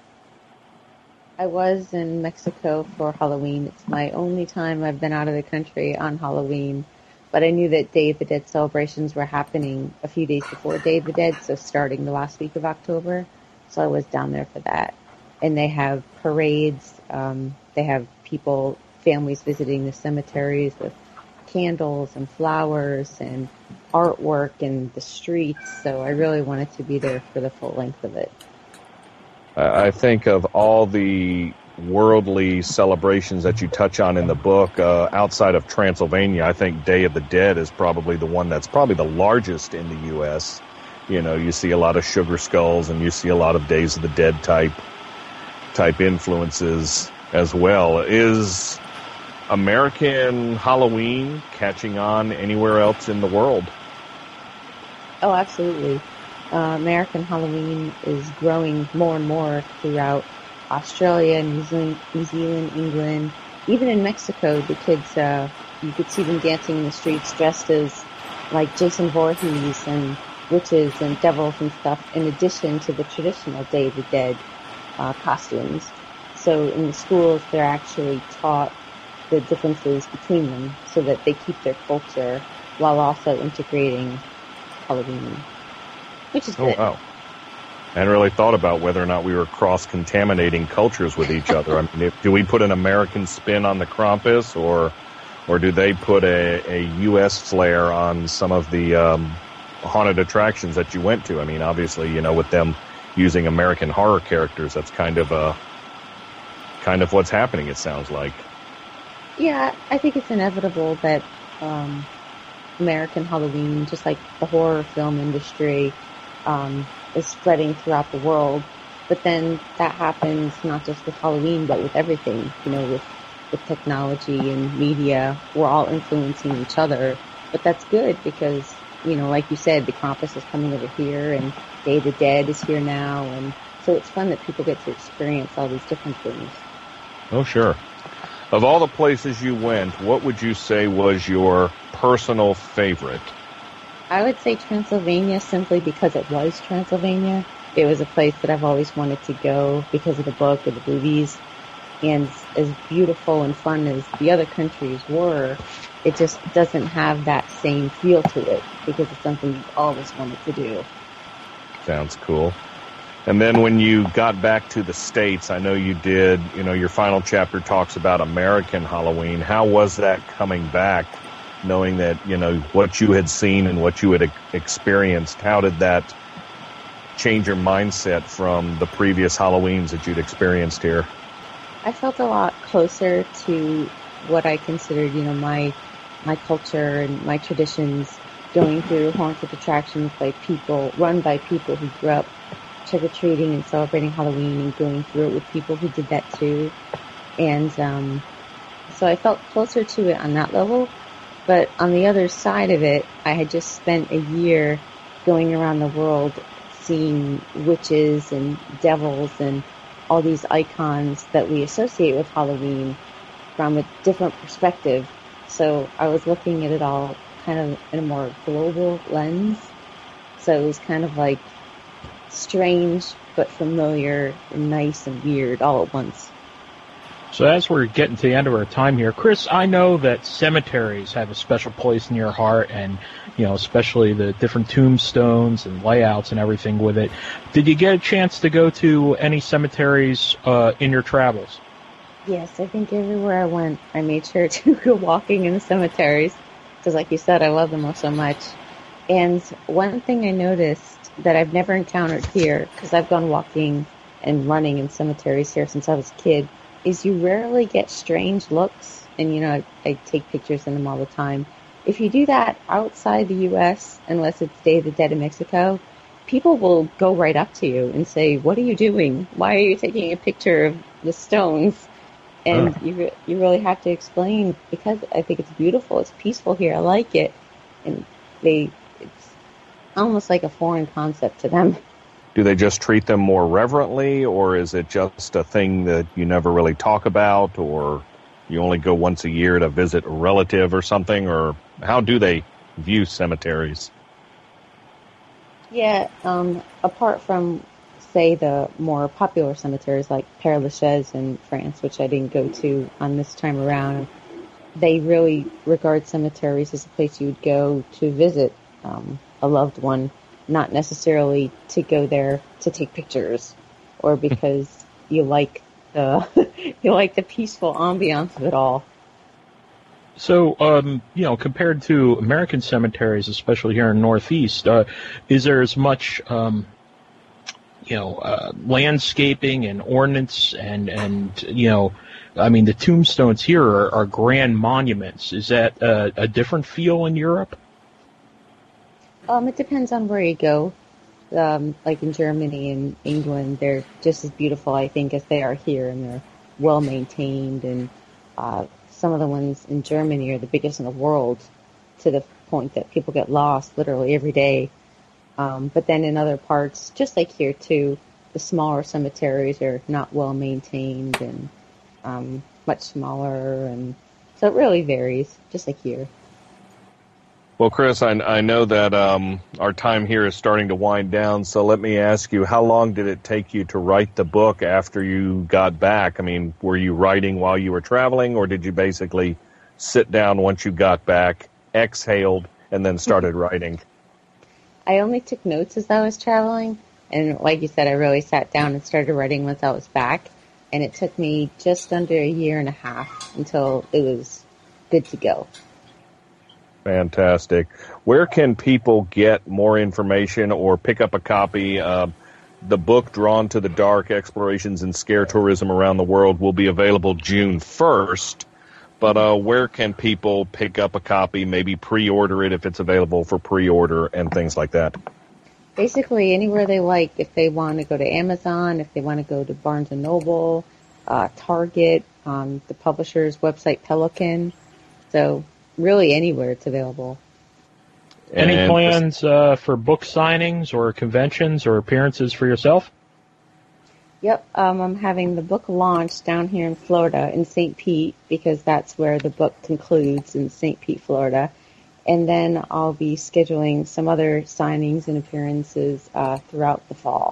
I was in Mexico for Halloween. It's my only time I've been out of the country on Halloween. But I knew that Day of the Dead celebrations were happening a few days before Day of the Dead, so starting the last week of October. So I was down there for that. And they have parades. Um, they have people, families visiting the cemeteries with candles and flowers and artwork in the streets. So I really wanted to be there for the full length of it. I think of all the worldly celebrations that you touch on in the book, uh, outside of Transylvania, I think Day of the Dead is probably the one that's probably the largest in the U S You know, you see a lot of sugar skulls and you see a lot of Days of the Dead type type influences as well. Is American Halloween catching on anywhere else in the world? Oh, absolutely. Uh, American Halloween is growing more and more throughout Australia, New Zealand, New Zealand, England, even in Mexico. The kids, uh, you could see them dancing in the streets dressed as like Jason Voorhees and witches and devils and stuff, in addition to the traditional Day of the Dead uh, costumes. So in the schools, they're actually taught the differences between them so that they keep their culture while also integrating Halloween, which is good. Oh, wow. I hadn't really thought about whether or not we were cross-contaminating cultures with each other. I mean, if, do we put an American spin on the Krampus, or or do they put a, a U S flair on some of the um, haunted attractions that you went to? I mean, obviously, you know, with them using American horror characters, that's kind of a kind of what's happening, it sounds like. Yeah, I think it's inevitable that um, American Halloween, just like the horror film industry, um, is spreading throughout the world. But then that happens not just with Halloween, but with everything. You know, with, with technology and media, we're all influencing each other. But that's good because, you know, like you said, the Krampus is coming over here and Day of the Dead is here now. And so it's fun that people get to experience all these different things. Oh, sure. Of all the places you went, what would you say was your personal favorite? I would say Transylvania, simply because it was Transylvania. It was a place that I've always wanted to go because of the book and the movies. And as beautiful and fun as the other countries were, it just doesn't have that same feel to it because it's something you've always wanted to do. Sounds cool. And then when you got back to the States, I know you did, you know, your final chapter talks about American Halloween. How was that coming back, knowing that, you know, what you had seen and what you had experienced? How did that change your mindset from the previous Halloweens that you'd experienced here? I felt a lot closer to what I considered, you know, my my culture and my traditions, going through haunted attractions by people, run by people who grew up trick-or-treating and celebrating Halloween and going through it with people who did that too. And um, so I felt closer to it on that level. But on the other side of it, I had just spent a year going around the world seeing witches and devils and all these icons that we associate with Halloween from a different perspective. So I was looking at it all kind of in a more global lens. So it was kind of like strange but familiar and nice and weird all at once. So as we're getting to the end of our time here, Chris, I know that cemeteries have a special place in your heart, and, you know, especially the different tombstones and layouts and everything with it. Did you get a chance to go to any cemeteries uh, in your travels? Yes, I think everywhere I went, I made sure to go walking in the cemeteries, because like you said, I love them all so much. And one thing I noticed that I've never encountered here, because I've gone walking and running in cemeteries here since I was a kid, is you rarely get strange looks. And, you know, I, I take pictures in them all the time. If you do that outside the U S, unless it's Day of the Dead in Mexico, people will go right up to you and say, "What are you doing? Why are you taking a picture of the stones?" And uh. you re- you really have to explain, because I think it's beautiful, it's peaceful here, I like it. And they, it's almost like a foreign concept to them. do they just treat them more reverently, or is it just a thing that you never really talk about, or you only go once a year to visit a relative or something, or how do they view cemeteries? Yeah, um, apart from, say, the more popular cemeteries like Père Lachaise in France, which I didn't go to on this time around, they really regard cemeteries as a place you would go to visit um, a loved one, not necessarily to go there to take pictures or because you like the you like the peaceful ambiance of it all. So, um, you know, compared to American cemeteries, especially here in the Northeast, uh, is there as much, um, you know, uh, landscaping and ornaments and, and, you know, I mean, the tombstones here are, are grand monuments. Is that uh, a different feel in Europe? Um, it depends on where you go. Um, like in Germany and England, they're just as beautiful, I think, as they are here, and they're well maintained, and uh, some of the ones in Germany are the biggest in the world, to the point that people get lost literally every day. Um, but then in other parts, just like here too, the smaller cemeteries are not well maintained and um, much smaller, and so it really varies, just like here. Well, Chris, I, I know that um, our time here is starting to wind down, so let me ask you, how long did it take you to write the book after you got back? I mean, were you writing while you were traveling, or did you basically sit down once you got back, exhaled, and then started writing? I only took notes as I was traveling, and like you said, I really sat down and started writing once I was back, and it took me just under a year and a half until it was good to go. Fantastic. Where can people get more information or pick up a copy? Uh, the book, Drawn to the Dark, Explorations in Scare Tourism Around the World, will be available June first. But uh, where can people pick up a copy, maybe pre-order it if it's available for pre-order and things like that? Basically, anywhere they like. If they want to go to Amazon, if they want to go to Barnes and Noble, uh, Target, um, the publisher's website, Pelican. So really anywhere it's available. Any And plans uh, for book signings or conventions or appearances for yourself? Yep, um, I'm having the book launched down here in Florida, in Saint Pete, because that's where the book concludes, in Saint Pete, Florida. And then I'll be scheduling some other signings and appearances uh, throughout the fall,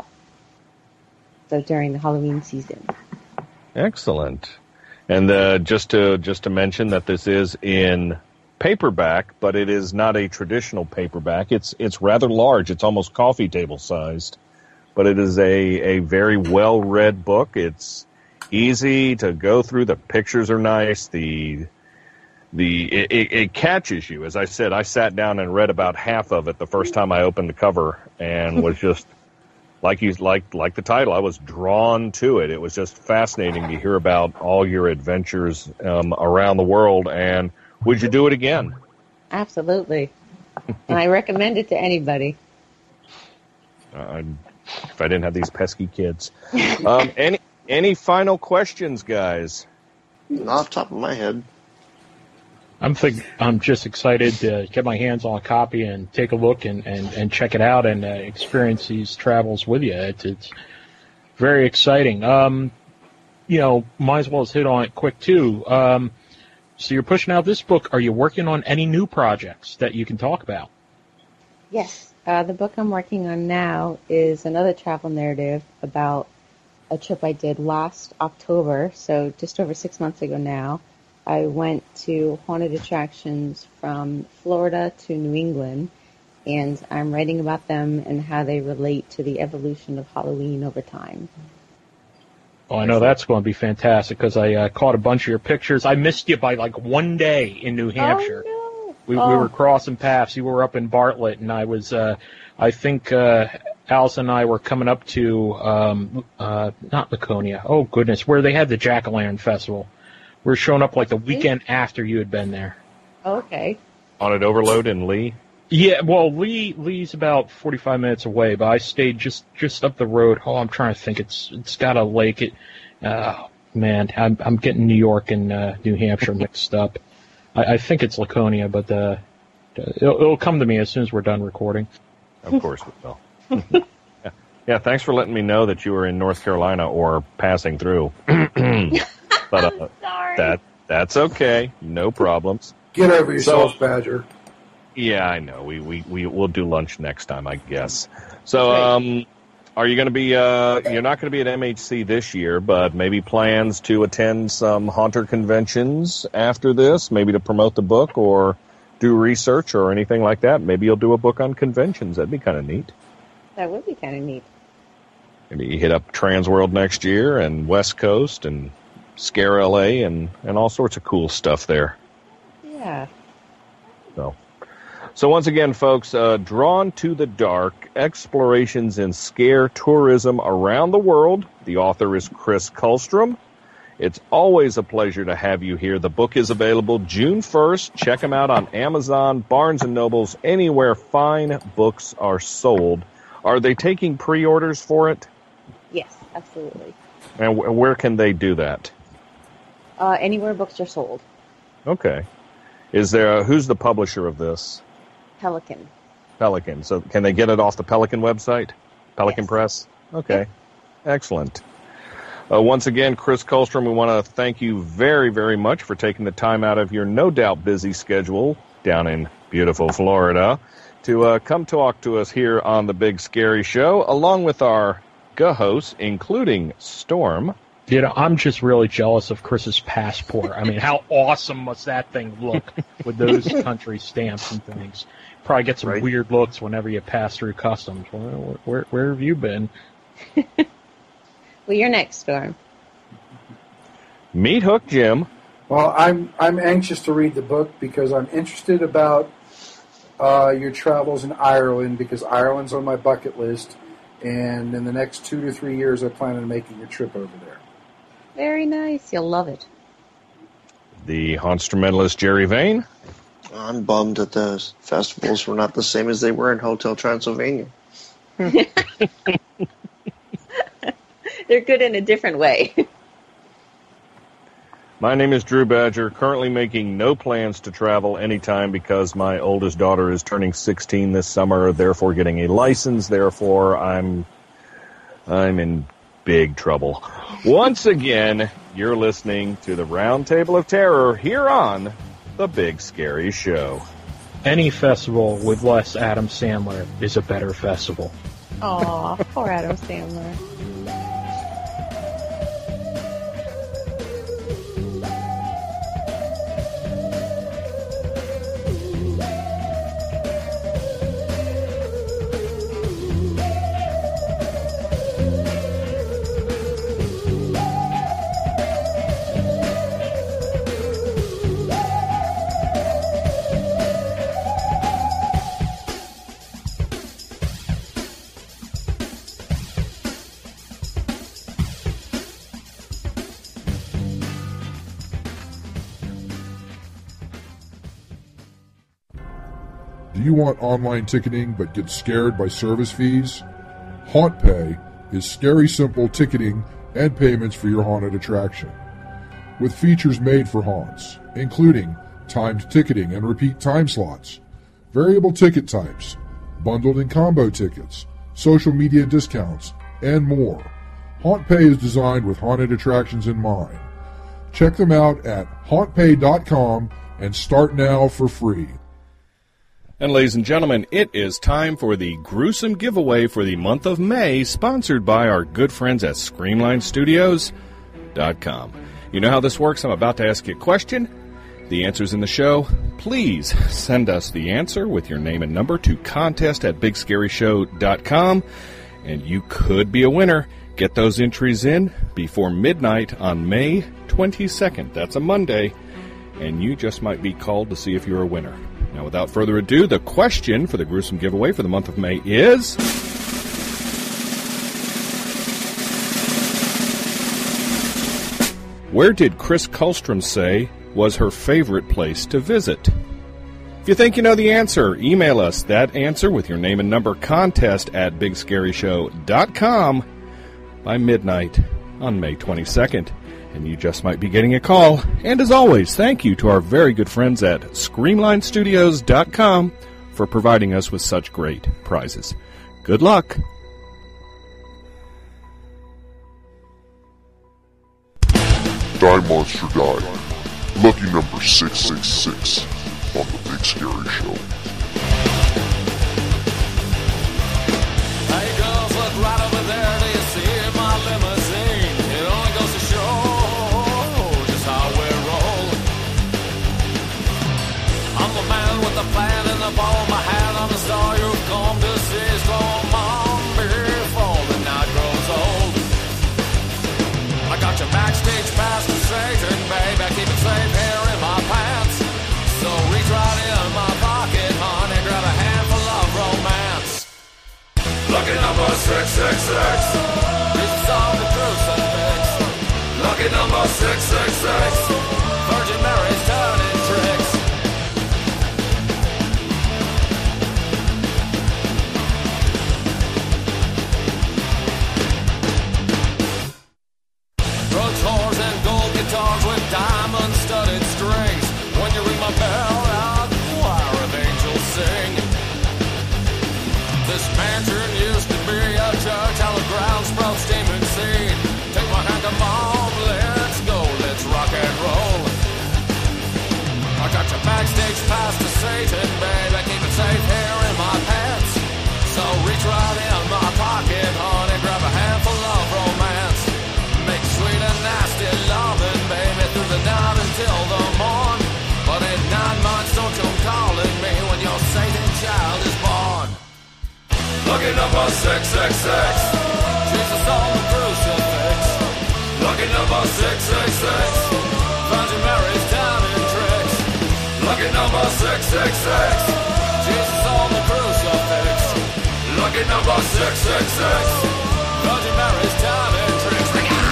so during the Halloween season. Excellent. And uh, just to just to mention that this is in paperback, but it is not a traditional paperback. It's it's rather large. It's almost coffee table sized, but it is a, a very well-read book. It's easy to go through. The pictures are nice. The the it, it, it catches you. As I said, I sat down and read about half of it the first time I opened the cover, and was just like you like like the title. I was drawn to it. It was just fascinating to hear about all your adventures um, around the world. And would you do it again? Absolutely. And I recommend it to anybody. Uh, if I didn't have these pesky kids. Um, any any final questions, guys? Not off the top of my head. I'm think I'm just excited to get my hands on a copy and take a look and, and, and check it out and uh, experience these travels with you. It's, it's very exciting. Um, you know, might as well hit on it quick too. Um, so you're pushing out this book. Are you working on any new projects that you can talk about? Yes. Uh, the book I'm working on now is another travel narrative about a trip I did last October, so just over six months ago now. I went to haunted attractions from Florida to New England, and I'm writing about them and how they relate to the evolution of Halloween over time. Oh, I know that's going to be fantastic because I uh, caught a bunch of your pictures. I missed you by like one day in New Hampshire. Oh, no. We, oh. we were crossing paths. You were up in Bartlett, and I was, uh, I think uh, Allison and I were coming up to, um, uh, not Laconia, oh goodness, where they had the Jack-o'-lantern festival. We were showing up like the weekend after you had been there. Okay. Haunted Overload in Lee? Yeah, well, Lee Lee's about forty-five minutes away, but I stayed just, just up the road. Oh, I'm trying to think. It's It's got a lake. It, uh, man, I'm, I'm getting New York and uh, New Hampshire mixed up. I, I think it's Laconia, but uh, it'll, it'll come to me as soon as we're done recording. Of course we will. Yeah, thanks for letting me know that you were in North Carolina or passing through. But uh, that that's okay. No problems. Get over yourself, So- Badger. Yeah, I know. We we we will do lunch next time, I guess. So, um, are you going to be? Uh, you're not going to be at M H C this year, but maybe plans to attend some Haunter conventions after this, maybe to promote the book or do research or anything like that. Maybe you'll do a book on conventions. That'd be kind of neat. That would be kind of neat. Maybe you hit up Transworld next year and West Coast and Scare L A and and all sorts of cool stuff there. Yeah. So. So once again, folks, uh, Drawn to the Dark, Explorations in Scare Tourism Around the World. The author is Chris Cullstrom. It's always a pleasure to have you here. The book is available June first. Check them out on Amazon, Barnes and Nobles, anywhere fine books are sold. Are they taking pre-orders for it? Yes, absolutely. And w- where can they do that? Uh, anywhere books are sold. Okay. Is there a, who's the publisher of this? Pelican. Pelican. So can they get it off the Pelican website? Pelican Yes. Press? Okay. Excellent. Uh, once again, Chris Cullstrom, we want to thank you very, very much for taking the time out of your no doubt busy schedule down in beautiful Florida to uh, come talk to us here on the Big Scary Show, along with our go-hosts, including Storm. You know, I'm just really jealous of Chris's passport. I mean, how awesome must that thing look with those country stamps and things? Probably get some Right. weird looks whenever you pass through customs. Well, where, where have you been? Well, you're next, Storm. Meet Hook Jim. Well, I'm I'm anxious to read the book because I'm interested about uh, your travels in Ireland because Ireland's on my bucket list, and in the next two to three years, I plan on making a trip over there. Very nice. You'll love it. The Haunstrumentalist Jerry Vane. I'm bummed that the festivals were not the same as they were in Hotel Transylvania. They're good in a different way. My name is Drew Badger, currently making no plans to travel anytime because my oldest daughter is turning sixteen this summer, therefore getting a license, therefore I'm I'm in big trouble. Once again, you're listening to the Round Table of Terror here on The Big Scary Show. Any festival with less Adam Sandler is a better festival. Aw, poor Adam Sandler. Do you want online ticketing but get scared by service fees? HauntPay is scary simple ticketing and payments for your haunted attraction. With features made for haunts, including timed ticketing and repeat time slots, variable ticket types, bundled and combo tickets, social media discounts, and more. HauntPay is designed with haunted attractions in mind. Check them out at haunt pay dot com and start now for free. And ladies and gentlemen, it is time for the gruesome giveaway for the month of May, sponsored by our good friends at Screamline Studios dot com. You know how this works. I'm about to ask you a question. The answer's in the show. Please send us the answer with your name and number to contest at big scary show dot com, and you could be a winner. Get those entries in before midnight on May twenty-second. That's a Monday, and you just might be called to see if you're a winner. Now, without further ado, the question for the gruesome giveaway for the month of May is... where did Chris Cullstrom say was her favorite place to visit? If you think you know the answer, email us that answer with your name and number, contest at big scary show dot com by midnight on May twenty-second. And you just might be getting a call. And as always, thank you to our very good friends at Screamline Studios dot com for providing us with such great prizes. Good luck. Die Monster Die. Lucky number six six six on The Big Scary Show. Hey girls, look right over there. Do you see my limousine? It only goes to show just how we roll. I'm the man with the plan and the ball in my hand. I'm the star you've come to see. So mom, before the night grows old. I got your backstage pass to Satan, babe. I keep it safe here in my pants. So reach right in my pocket, honey. Grab a handful of romance. Lucky number six six six. Jesus on the crucifix. Lucky number six six six. Virgin Mary's turning tricks. Drugs, whores, and gold guitars with diamond-studded strings. When you ring my bell, out the choir of angels sing. This mansion used to be a church, how the ground sprouts steaming seed. Take my hand, come on, let's go, let's rock and roll. I got your backstage pass to Satan, babe. I keep it safe here in my pants. So reach right in my pocket, honey, grab a handful of romance. Make sweet and nasty loving, baby, through the night until the morn. But in nine months, don't come calling me when your Satan child is born. Lucky number six six six. Jesus on the crucifix. Lucky number six six six. Virgin Mary's turning tricks. Lucky number six six six. Jesus on the crucifix. Lucky number six six six. Virgin Mary's turning tricks. Ring out!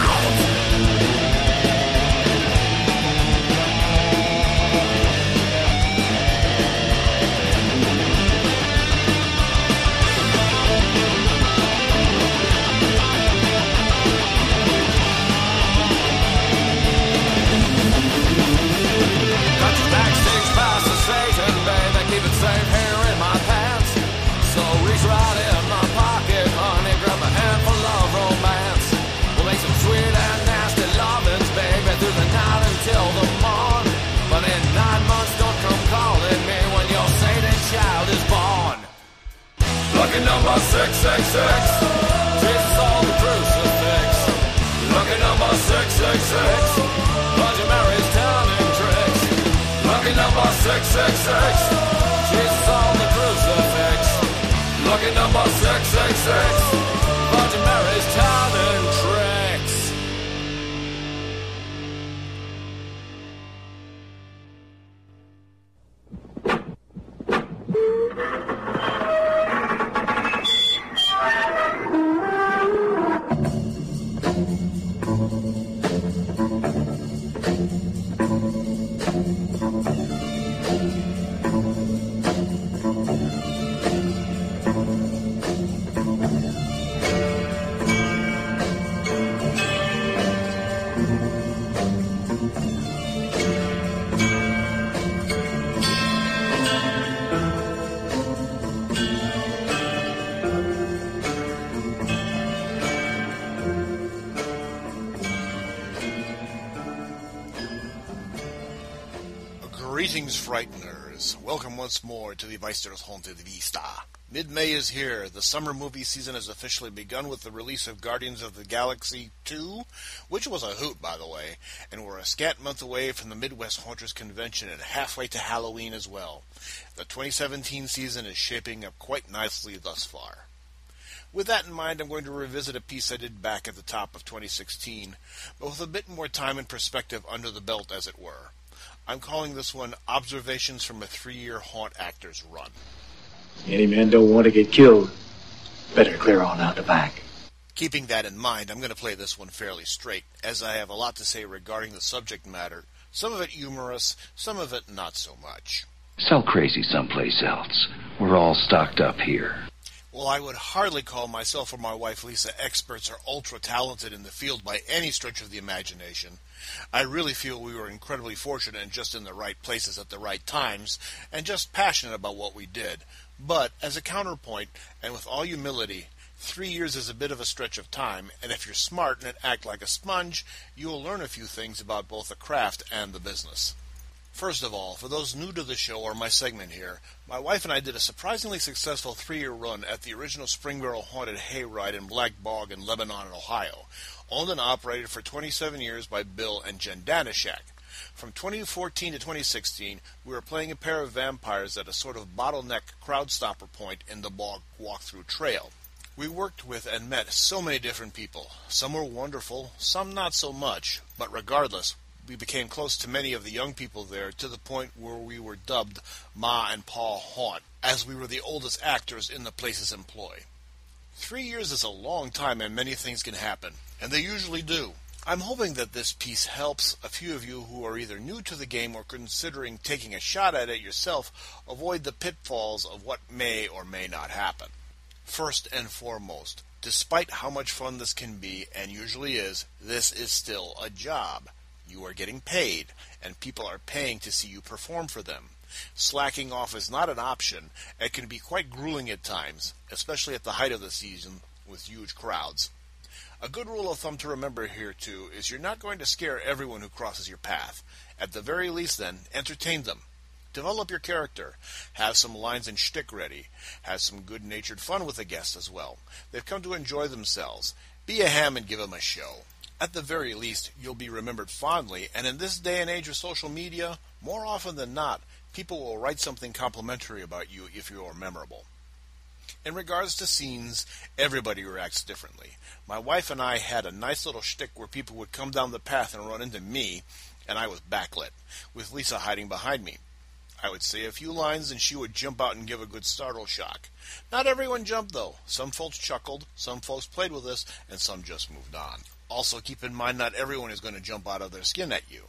Safe here in my pants. So reach right in my pocket, honey. Grab a handful of romance. We'll make some sweet and nasty lovins, baby, through the night until the morn. But in nine months, don't come calling me when your Satan child is born. Lucky number six six six. Jesus on the crucifix. Lucky number six six six. Virgin Mary's turning tricks. Lucky number six six six. Jesus on the crucifix. Lucky number six six six. Virgin Mary's turning tricks. Greetings, Frighteners. Welcome once more to the Meister's Haunted Vista. Mid-May is here. The summer movie season has officially begun with the release of Guardians of the Galaxy two, which was a hoot, by the way, and we're a scant month away from the Midwest Haunters Convention and halfway to Halloween as well. The twenty seventeen season is shaping up quite nicely thus far. With that in mind, I'm going to revisit a piece I did back at the top of twenty sixteen, but with a bit more time and perspective under the belt, as it were. I'm calling this one Observations from a Three-Year Haunt Actor's Run. Any man don't want to get killed. Better clear on out the back. Keeping that in mind, I'm going to play this one fairly straight, as I have a lot to say regarding the subject matter, some of it humorous, some of it not so much. Sell crazy someplace else. We're all stocked up here. Well, I would hardly call myself or my wife Lisa experts or ultra-talented in the field by any stretch of the imagination. I really feel we were incredibly fortunate and just in the right places at the right times, and just passionate about what we did. But, as a counterpoint, and with all humility, Three years is a bit of a stretch of time, and if you're smart and act like a sponge, you'll learn a few things about both the craft and the business. First of all, for those new to the show or my segment here, my wife and I did a surprisingly successful three-year run at the original Springboro Haunted Hayride in Black Bog in Lebanon, Ohio, owned and operated for twenty-seven years by Bill and Jen Danishak. From twenty fourteen to twenty sixteen, we were playing a pair of vampires at a sort of bottleneck crowd stopper point in the Bog walkthrough trail. We worked with and met so many different people. Some were wonderful, some not so much, but regardless, we became close to many of the young people there to the point where we were dubbed Ma and Pa Haunt, as we were the oldest actors in the place's employ. Three years is a long time and many things can happen, and they usually do. I'm hoping that this piece helps a few of you who are either new to the game or considering taking a shot at it yourself avoid the pitfalls of what may or may not happen. First and foremost, despite how much fun this can be, and usually is, this is still a job. You are getting paid, and people are paying to see you perform for them. Slacking off is not an option, and can be quite grueling at times, especially at the height of the season with huge crowds. A good rule of thumb to remember here, too, is you're not going to scare everyone who crosses your path. At the very least, then, entertain them. Develop your character. Have some lines and shtick ready. Have some good-natured fun with the guests as well. They've come to enjoy themselves. Be a ham and give them a show. At the very least, you'll be remembered fondly, and in this day and age of social media, more often than not, people will write something complimentary about you if you are memorable. In regards to scenes, everybody reacts differently. My wife and I had a nice little shtick where people would come down the path and run into me, and I was backlit, with Lisa hiding behind me. I would say a few lines and she would jump out and give a good startle shock. Not everyone jumped, though. Some folks chuckled, some folks played with us, and some just moved on. Also, keep in mind not everyone is going to jump out of their skin at you.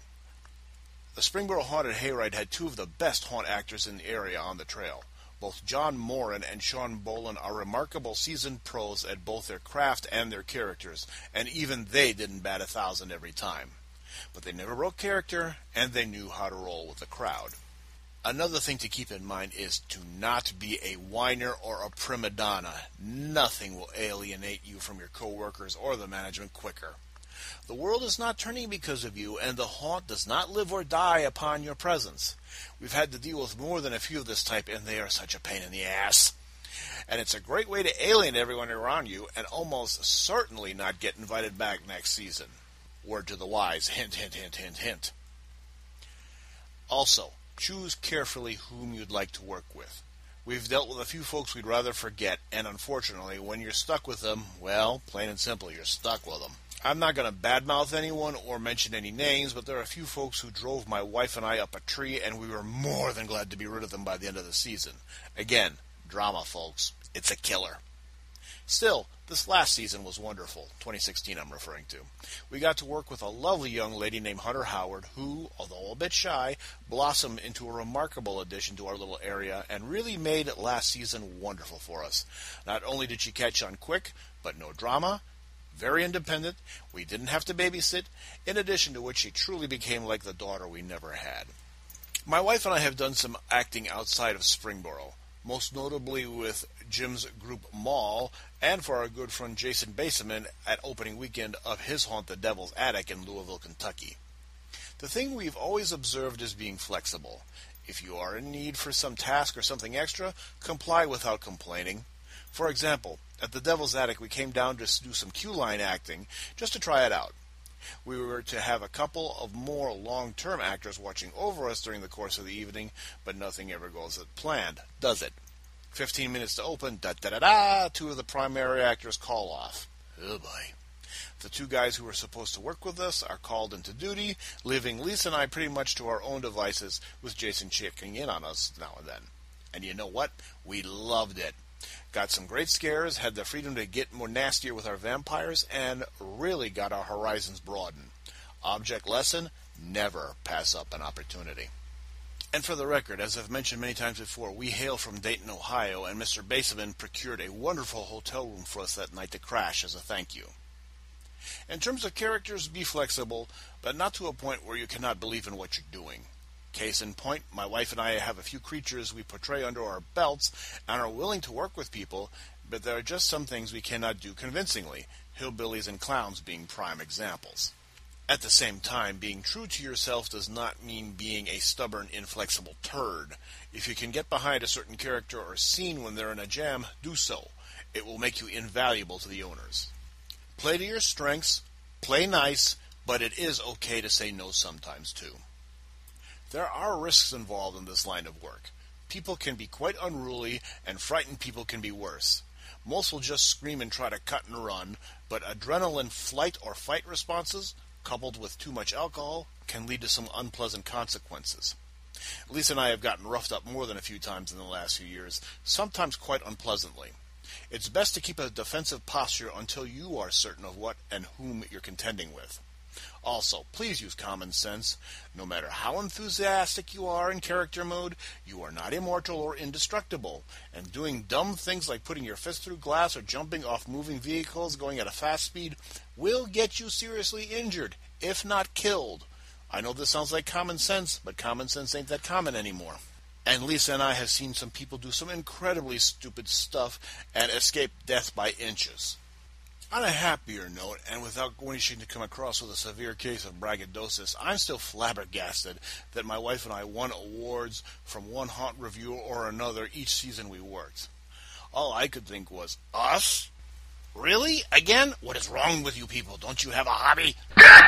The Springboro Haunted Hayride had two of the best haunt actors in the area on the trail. Both John Moran and Sean Boland are remarkable seasoned pros at both their craft and their characters, and even they didn't bat a thousand every time. But they never broke character, and they knew how to roll with the crowd. Another thing to keep in mind is to not be a whiner or a prima donna. Nothing will alienate you from your coworkers or the management quicker. The world is not turning because of you, and the haunt does not live or die upon your presence. We've had to deal with more than a few of this type, and they are such a pain in the ass. And it's a great way to alienate everyone around you, and almost certainly not get invited back next season. Word to the wise, hint, hint, hint, hint, hint. Also, choose carefully whom you'd like to work with. We've dealt with a few folks we'd rather forget, and unfortunately, when you're stuck with them, well, plain and simple, you're stuck with them. I'm not going to badmouth anyone or mention any names, but there are a few folks who drove my wife and I up a tree, and we were more than glad to be rid of them by the end of the season. Again, drama, folks. It's a killer. Still, this last season was wonderful. twenty sixteen I'm referring to. We got to work with a lovely young lady named Hunter Howard who, although a bit shy, blossomed into a remarkable addition to our little area and really made last season wonderful for us. Not only did she catch on quick, but no drama, very independent, we didn't have to babysit, in addition to which she truly became like the daughter we never had. My wife and I have done some acting outside of Springboro, most notably with Jim's group Mall, and for our good friend Jason Baseman at opening weekend of his haunt, The Devil's Attic, in Louisville, Kentucky. The thing we've always observed is being flexible. If you are in need for some task or something extra, comply without complaining. For example, at The Devil's Attic, we came down to do some queue line acting, just to try it out. We were to have a couple of more long-term actors watching over us during the course of the evening, but nothing ever goes as planned, does it? Fifteen minutes to open, da-da-da-da, two of the primary actors call off. Oh boy. The two guys who were supposed to work with us are called into duty, leaving Lisa and I pretty much to our own devices, with Jason checking in on us now and then. And you know what? We loved it. Got some great scares, had the freedom to get more nastier with our vampires, and really got our horizons broadened. Object lesson, never pass up an opportunity. And for the record, as I've mentioned many times before, we hail from Dayton, Ohio, and Mister Baseman procured a wonderful hotel room for us that night to crash as a thank you. In terms of characters, be flexible, but not to a point where you cannot believe in what you're doing. Case in point, my wife and I have a few creatures we portray under our belts and are willing to work with people, but there are just some things we cannot do convincingly, hillbillies and clowns being prime examples. At the same time, being true to yourself does not mean being a stubborn, inflexible turd. If you can get behind a certain character or scene when they're in a jam, do so. It will make you invaluable to the owners. Play to your strengths, play nice, but it is okay to say no sometimes too. There are risks involved in this line of work. People can be quite unruly, and frightened people can be worse. Most will just scream and try to cut and run, but adrenaline flight or fight responses, coupled with too much alcohol, can lead to some unpleasant consequences. Lisa and I have gotten roughed up more than a few times in the last few years, sometimes quite unpleasantly. It's best to keep a defensive posture until you are certain of what and whom you're contending with. Also, please use common sense. No matter how enthusiastic you are in character mode, you are not immortal or indestructible, and doing dumb things like putting your fist through glass or jumping off moving vehicles going at a fast speed will get you seriously injured, if not killed. I know this sounds like common sense, but common sense ain't that common anymore. And Lisa and I have seen some people do some incredibly stupid stuff and escape death by inches. On a happier note, and without wishing to come across with a severe case of braggadocio, I'm still flabbergasted that my wife and I won awards from one haunt review or another each season we worked. All I could think was, us? Really? Again? What is wrong with you people? Don't you have a hobby?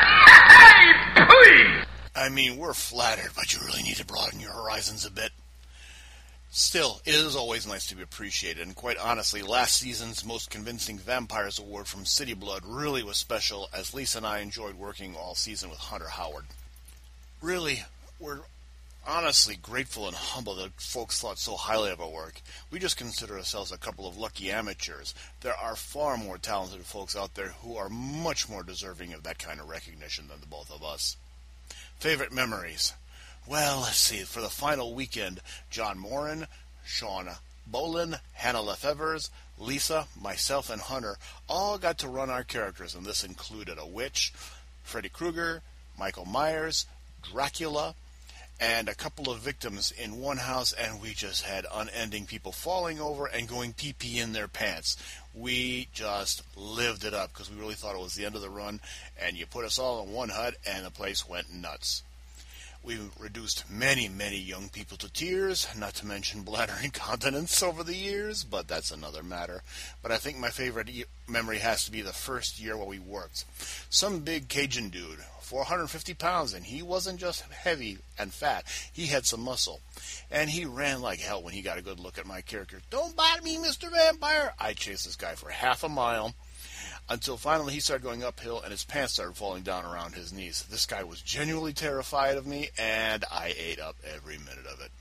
I mean, we're flattered, but you really need to broaden your horizons a bit. Still, it is always nice to be appreciated, and quite honestly, last season's Most Convincing Vampires Award from City Blood really was special, as Lisa and I enjoyed working all season with Hunter Howard. Really, we're honestly grateful and humble that folks thought so highly of our work. We just consider ourselves a couple of lucky amateurs. There are far more talented folks out there who are much more deserving of that kind of recognition than the both of us. Favorite memories? Well, let's see. For the final weekend, John Moran, Sean Bolin, Hannah Lefevers, Lisa, myself, and Hunter all got to run our characters, and this included a witch, Freddy Krueger, Michael Myers, Dracula, and a couple of victims in one house, and we just had unending people falling over and going pee-pee in their pants. We just lived it up because we really thought it was the end of the run, and you put us all in one hut, and the place went nuts. We reduced many, many young people to tears, not to mention bladder incontinence over the years, but that's another matter. But I think my favorite e- memory has to be the first year where we worked. Some big Cajun dude, four hundred fifty pounds, and he wasn't just heavy and fat. He had some muscle. And he ran like hell when he got a good look at my character. "Don't bite me, Mister Vampire!" I chased this guy for half a mile, until finally he started going uphill and his pants started falling down around his knees. This guy was genuinely terrified of me, and I ate up every minute of it.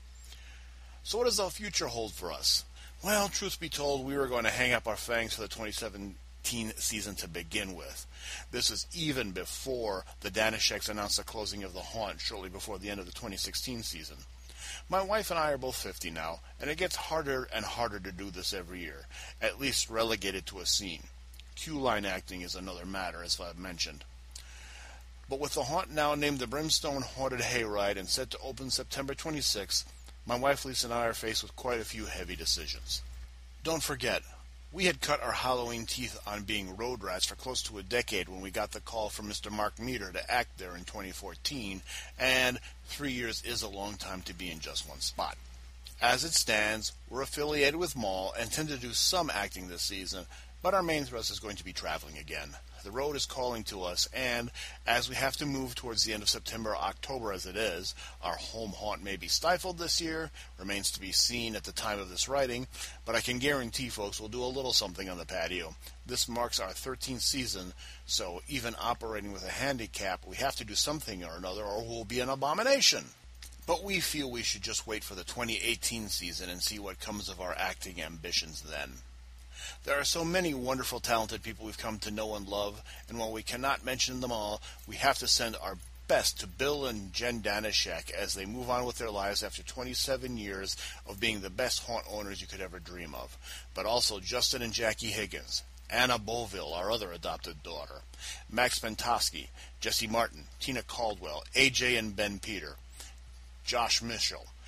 So what does the future hold for us? Well, truth be told, we were going to hang up our fangs for the twenty seventeen season to begin with. This is even before the Danisheks announced the closing of the Haunt shortly before the end of the twenty sixteen season. My wife and I are both fifty now, and it gets harder and harder to do this every year, at least relegated to a scene. Q-line acting is another matter, as I've mentioned. But with the Haunt now named the Brimstone Haunted Hayride and set to open September twenty-sixth, my wife Lisa and I are faced with quite a few heavy decisions. Don't forget, we had cut our Halloween teeth on being road rats for close to a decade when we got the call from Mister Mark Meter to act there in twenty fourteen, and three years is a long time to be in just one spot. As it stands, we're affiliated with Mall and tend to do some acting this season, but our main thrust is going to be traveling again. The road is calling to us, and as we have to move towards the end of September or October as it is, our home haunt may be stifled this year, remains to be seen at the time of this writing, but I can guarantee folks we'll do a little something on the patio. This marks our thirteenth season, so even operating with a handicap, we have to do something or another or we'll be an abomination. But we feel we should just wait for the twenty eighteen season and see what comes of our acting ambitions then. There are so many wonderful, talented people we've come to know and love, and while we cannot mention them all, we have to send our best to Bill and Jen Danishek as they move on with their lives after twenty-seven years of being the best haunt owners you could ever dream of. But also Justin and Jackie Higgins, Anna Boville, our other adopted daughter, Max Pentoski, Jesse Martin, Tina Caldwell, A J and Ben Peter, Josh Mitchell,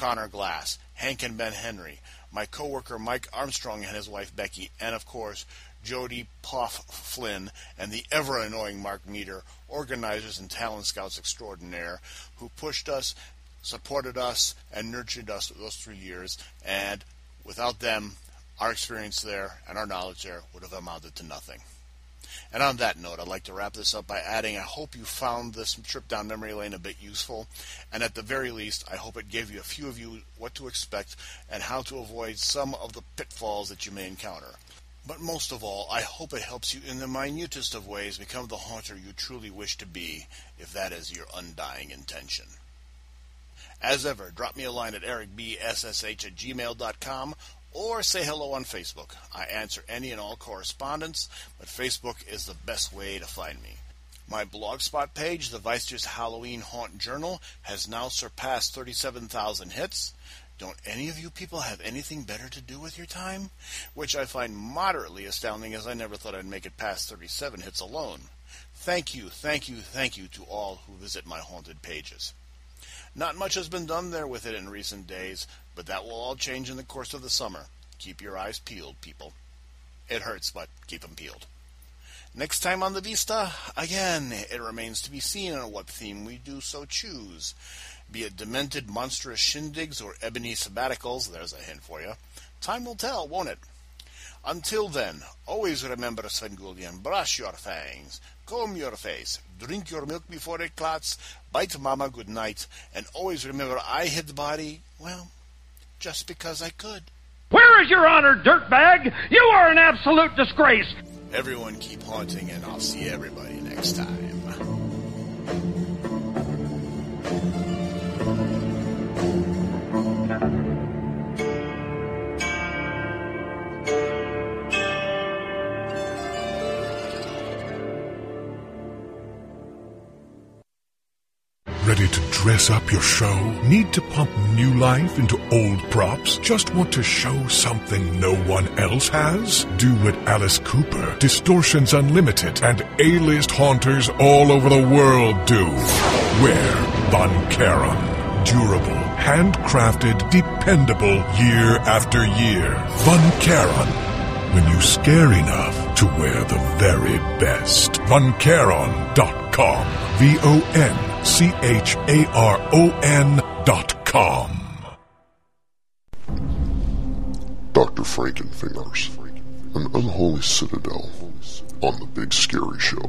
Connor Glass, Hank and Ben Henry, my coworker Mike Armstrong and his wife Becky, and of course, Jody Poff Flynn and the ever-annoying Mark Meter, organizers and talent scouts extraordinaire, who pushed us, supported us, and nurtured us those three years, and without them, our experience there and our knowledge there would have amounted to nothing. And on that note, I'd like to wrap this up by adding, I hope you found this trip down memory lane a bit useful, and at the very least, I hope it gave you a few of you what to expect and how to avoid some of the pitfalls that you may encounter. But most of all, I hope it helps you in the minutest of ways become the haunter you truly wish to be, if that is your undying intention. As ever, drop me a line at eric b s s h at gmail dot com or say hello on Facebook. I answer any and all correspondence, but Facebook is the best way to find me. My blogspot page, the Weister's Halloween Haunt Journal, has now surpassed thirty-seven thousand hits. Don't any of you people have anything better to do with your time? Which I find moderately astounding, as I never thought I'd make it past thirty-seven hits alone. Thank you, thank you, thank you to all who visit my haunted pages. Not much has been done there with it in recent days, but that will all change in the course of the summer. Keep your eyes peeled, people. It hurts, but keep them peeled. Next time on the Vista, again, it remains to be seen on what theme we do so choose. Be it demented, monstrous shindigs or ebony sabbaticals, there's a hint for you. Time will tell, won't it? Until then, always remember, Svengoolian, brush your fangs, comb your face, drink your milk before it clots, bite mama good night, and always remember I hid the body, well, just because I could. Where is your honor, dirtbag? You are an absolute disgrace! Everyone keep haunting, and I'll see everybody next time. Ready to dress up your show? Need to pump new life into old props? Just want to show something no one else has? Do what Alice Cooper, Distortions Unlimited, and A-list haunters all over the world do. Wear Von Charon. Durable, handcrafted, dependable year after year. Von Charon. When you scare enough to wear the very best. von charon dot com. V O N C H A R O N dot com. Doctor Frankenfingers, an unholy citadel on the Big Scary Show.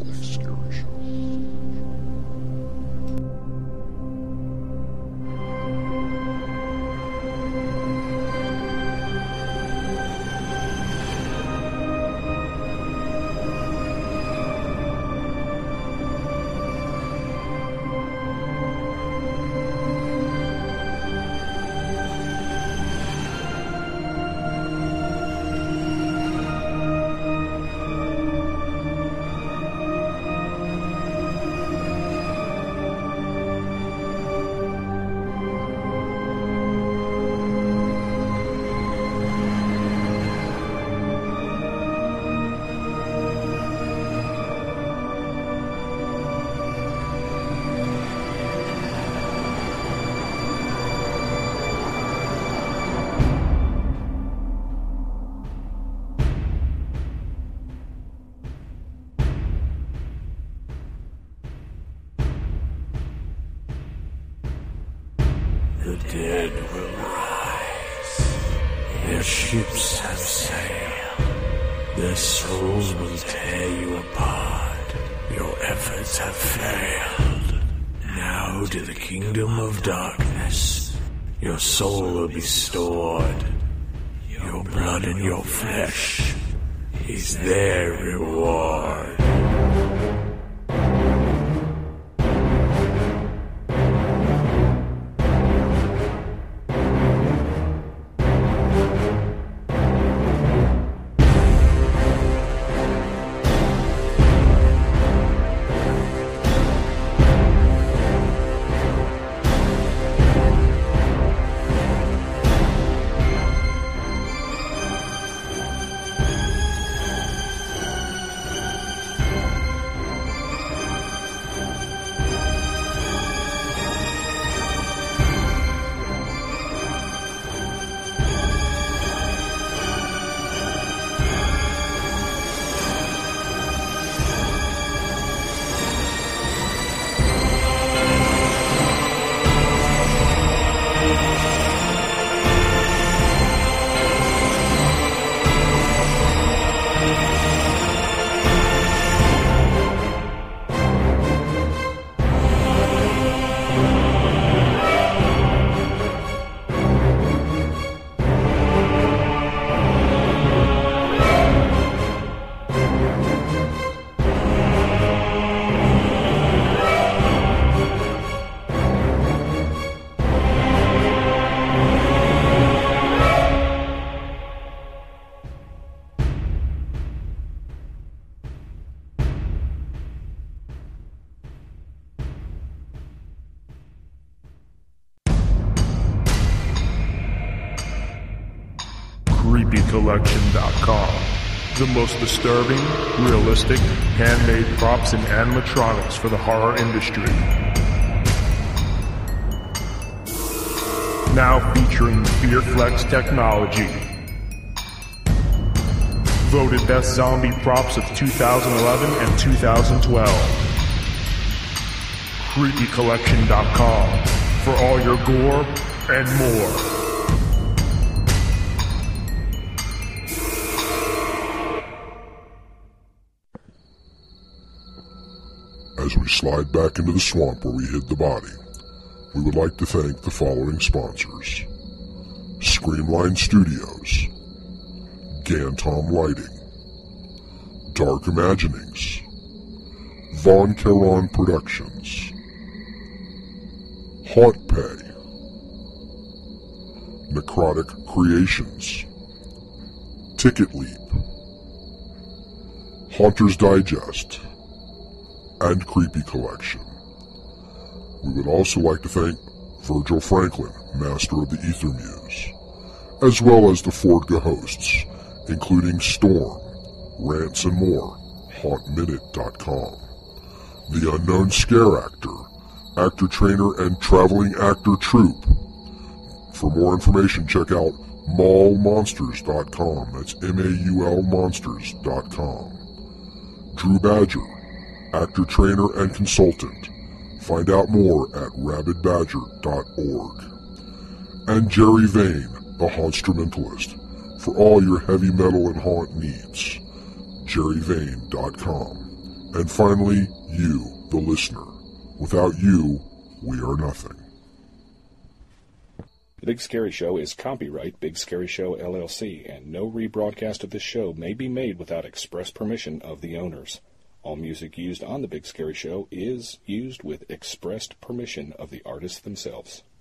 The dead will rise. Their ships have sailed. Their souls will tear you apart. Your efforts have failed. Now to the kingdom of darkness. Your soul will be stored. Your blood and your flesh is their reward. creepy collection dot com. The most disturbing, realistic, handmade props and animatronics for the horror industry. Now featuring FearFlex technology. Voted best zombie props of two thousand eleven and two thousand twelve. creepy collection dot com for all your gore and more. As we slide back into the swamp where we hid the body, we would like to thank the following sponsors: Screamline Studios, Gantom Lighting, Dark Imaginings, Von Caron Productions, Haunt Pay, Necrotic Creations, Ticket Leap, Haunters Digest, and Creepy Collection. We would also like to thank Virgil Franklin, Master of the Ether Muse, as well as the Fordga hosts, including Storm, Rants and More, Haunt Minute dot com, The Unknown Scare Actor, Actor Trainer and Traveling Actor Troupe. For more information, check out Maul Monsters dot com. That's M A U L Monsters dot com. Drew Badger, Actor Trainer and Consultant. Find out more at rabid badger dot org. And Jerry Vane, the Haunstrumentalist, for all your heavy metal and haunt needs. jerry vane dot com. And finally, you, the listener. Without you, we are nothing. The Big Scary Show is copyright Big Scary Show, L L C, and no rebroadcast of this show may be made without express permission of the owners. All music used on The Big Scary Show is used with expressed permission of the artists themselves.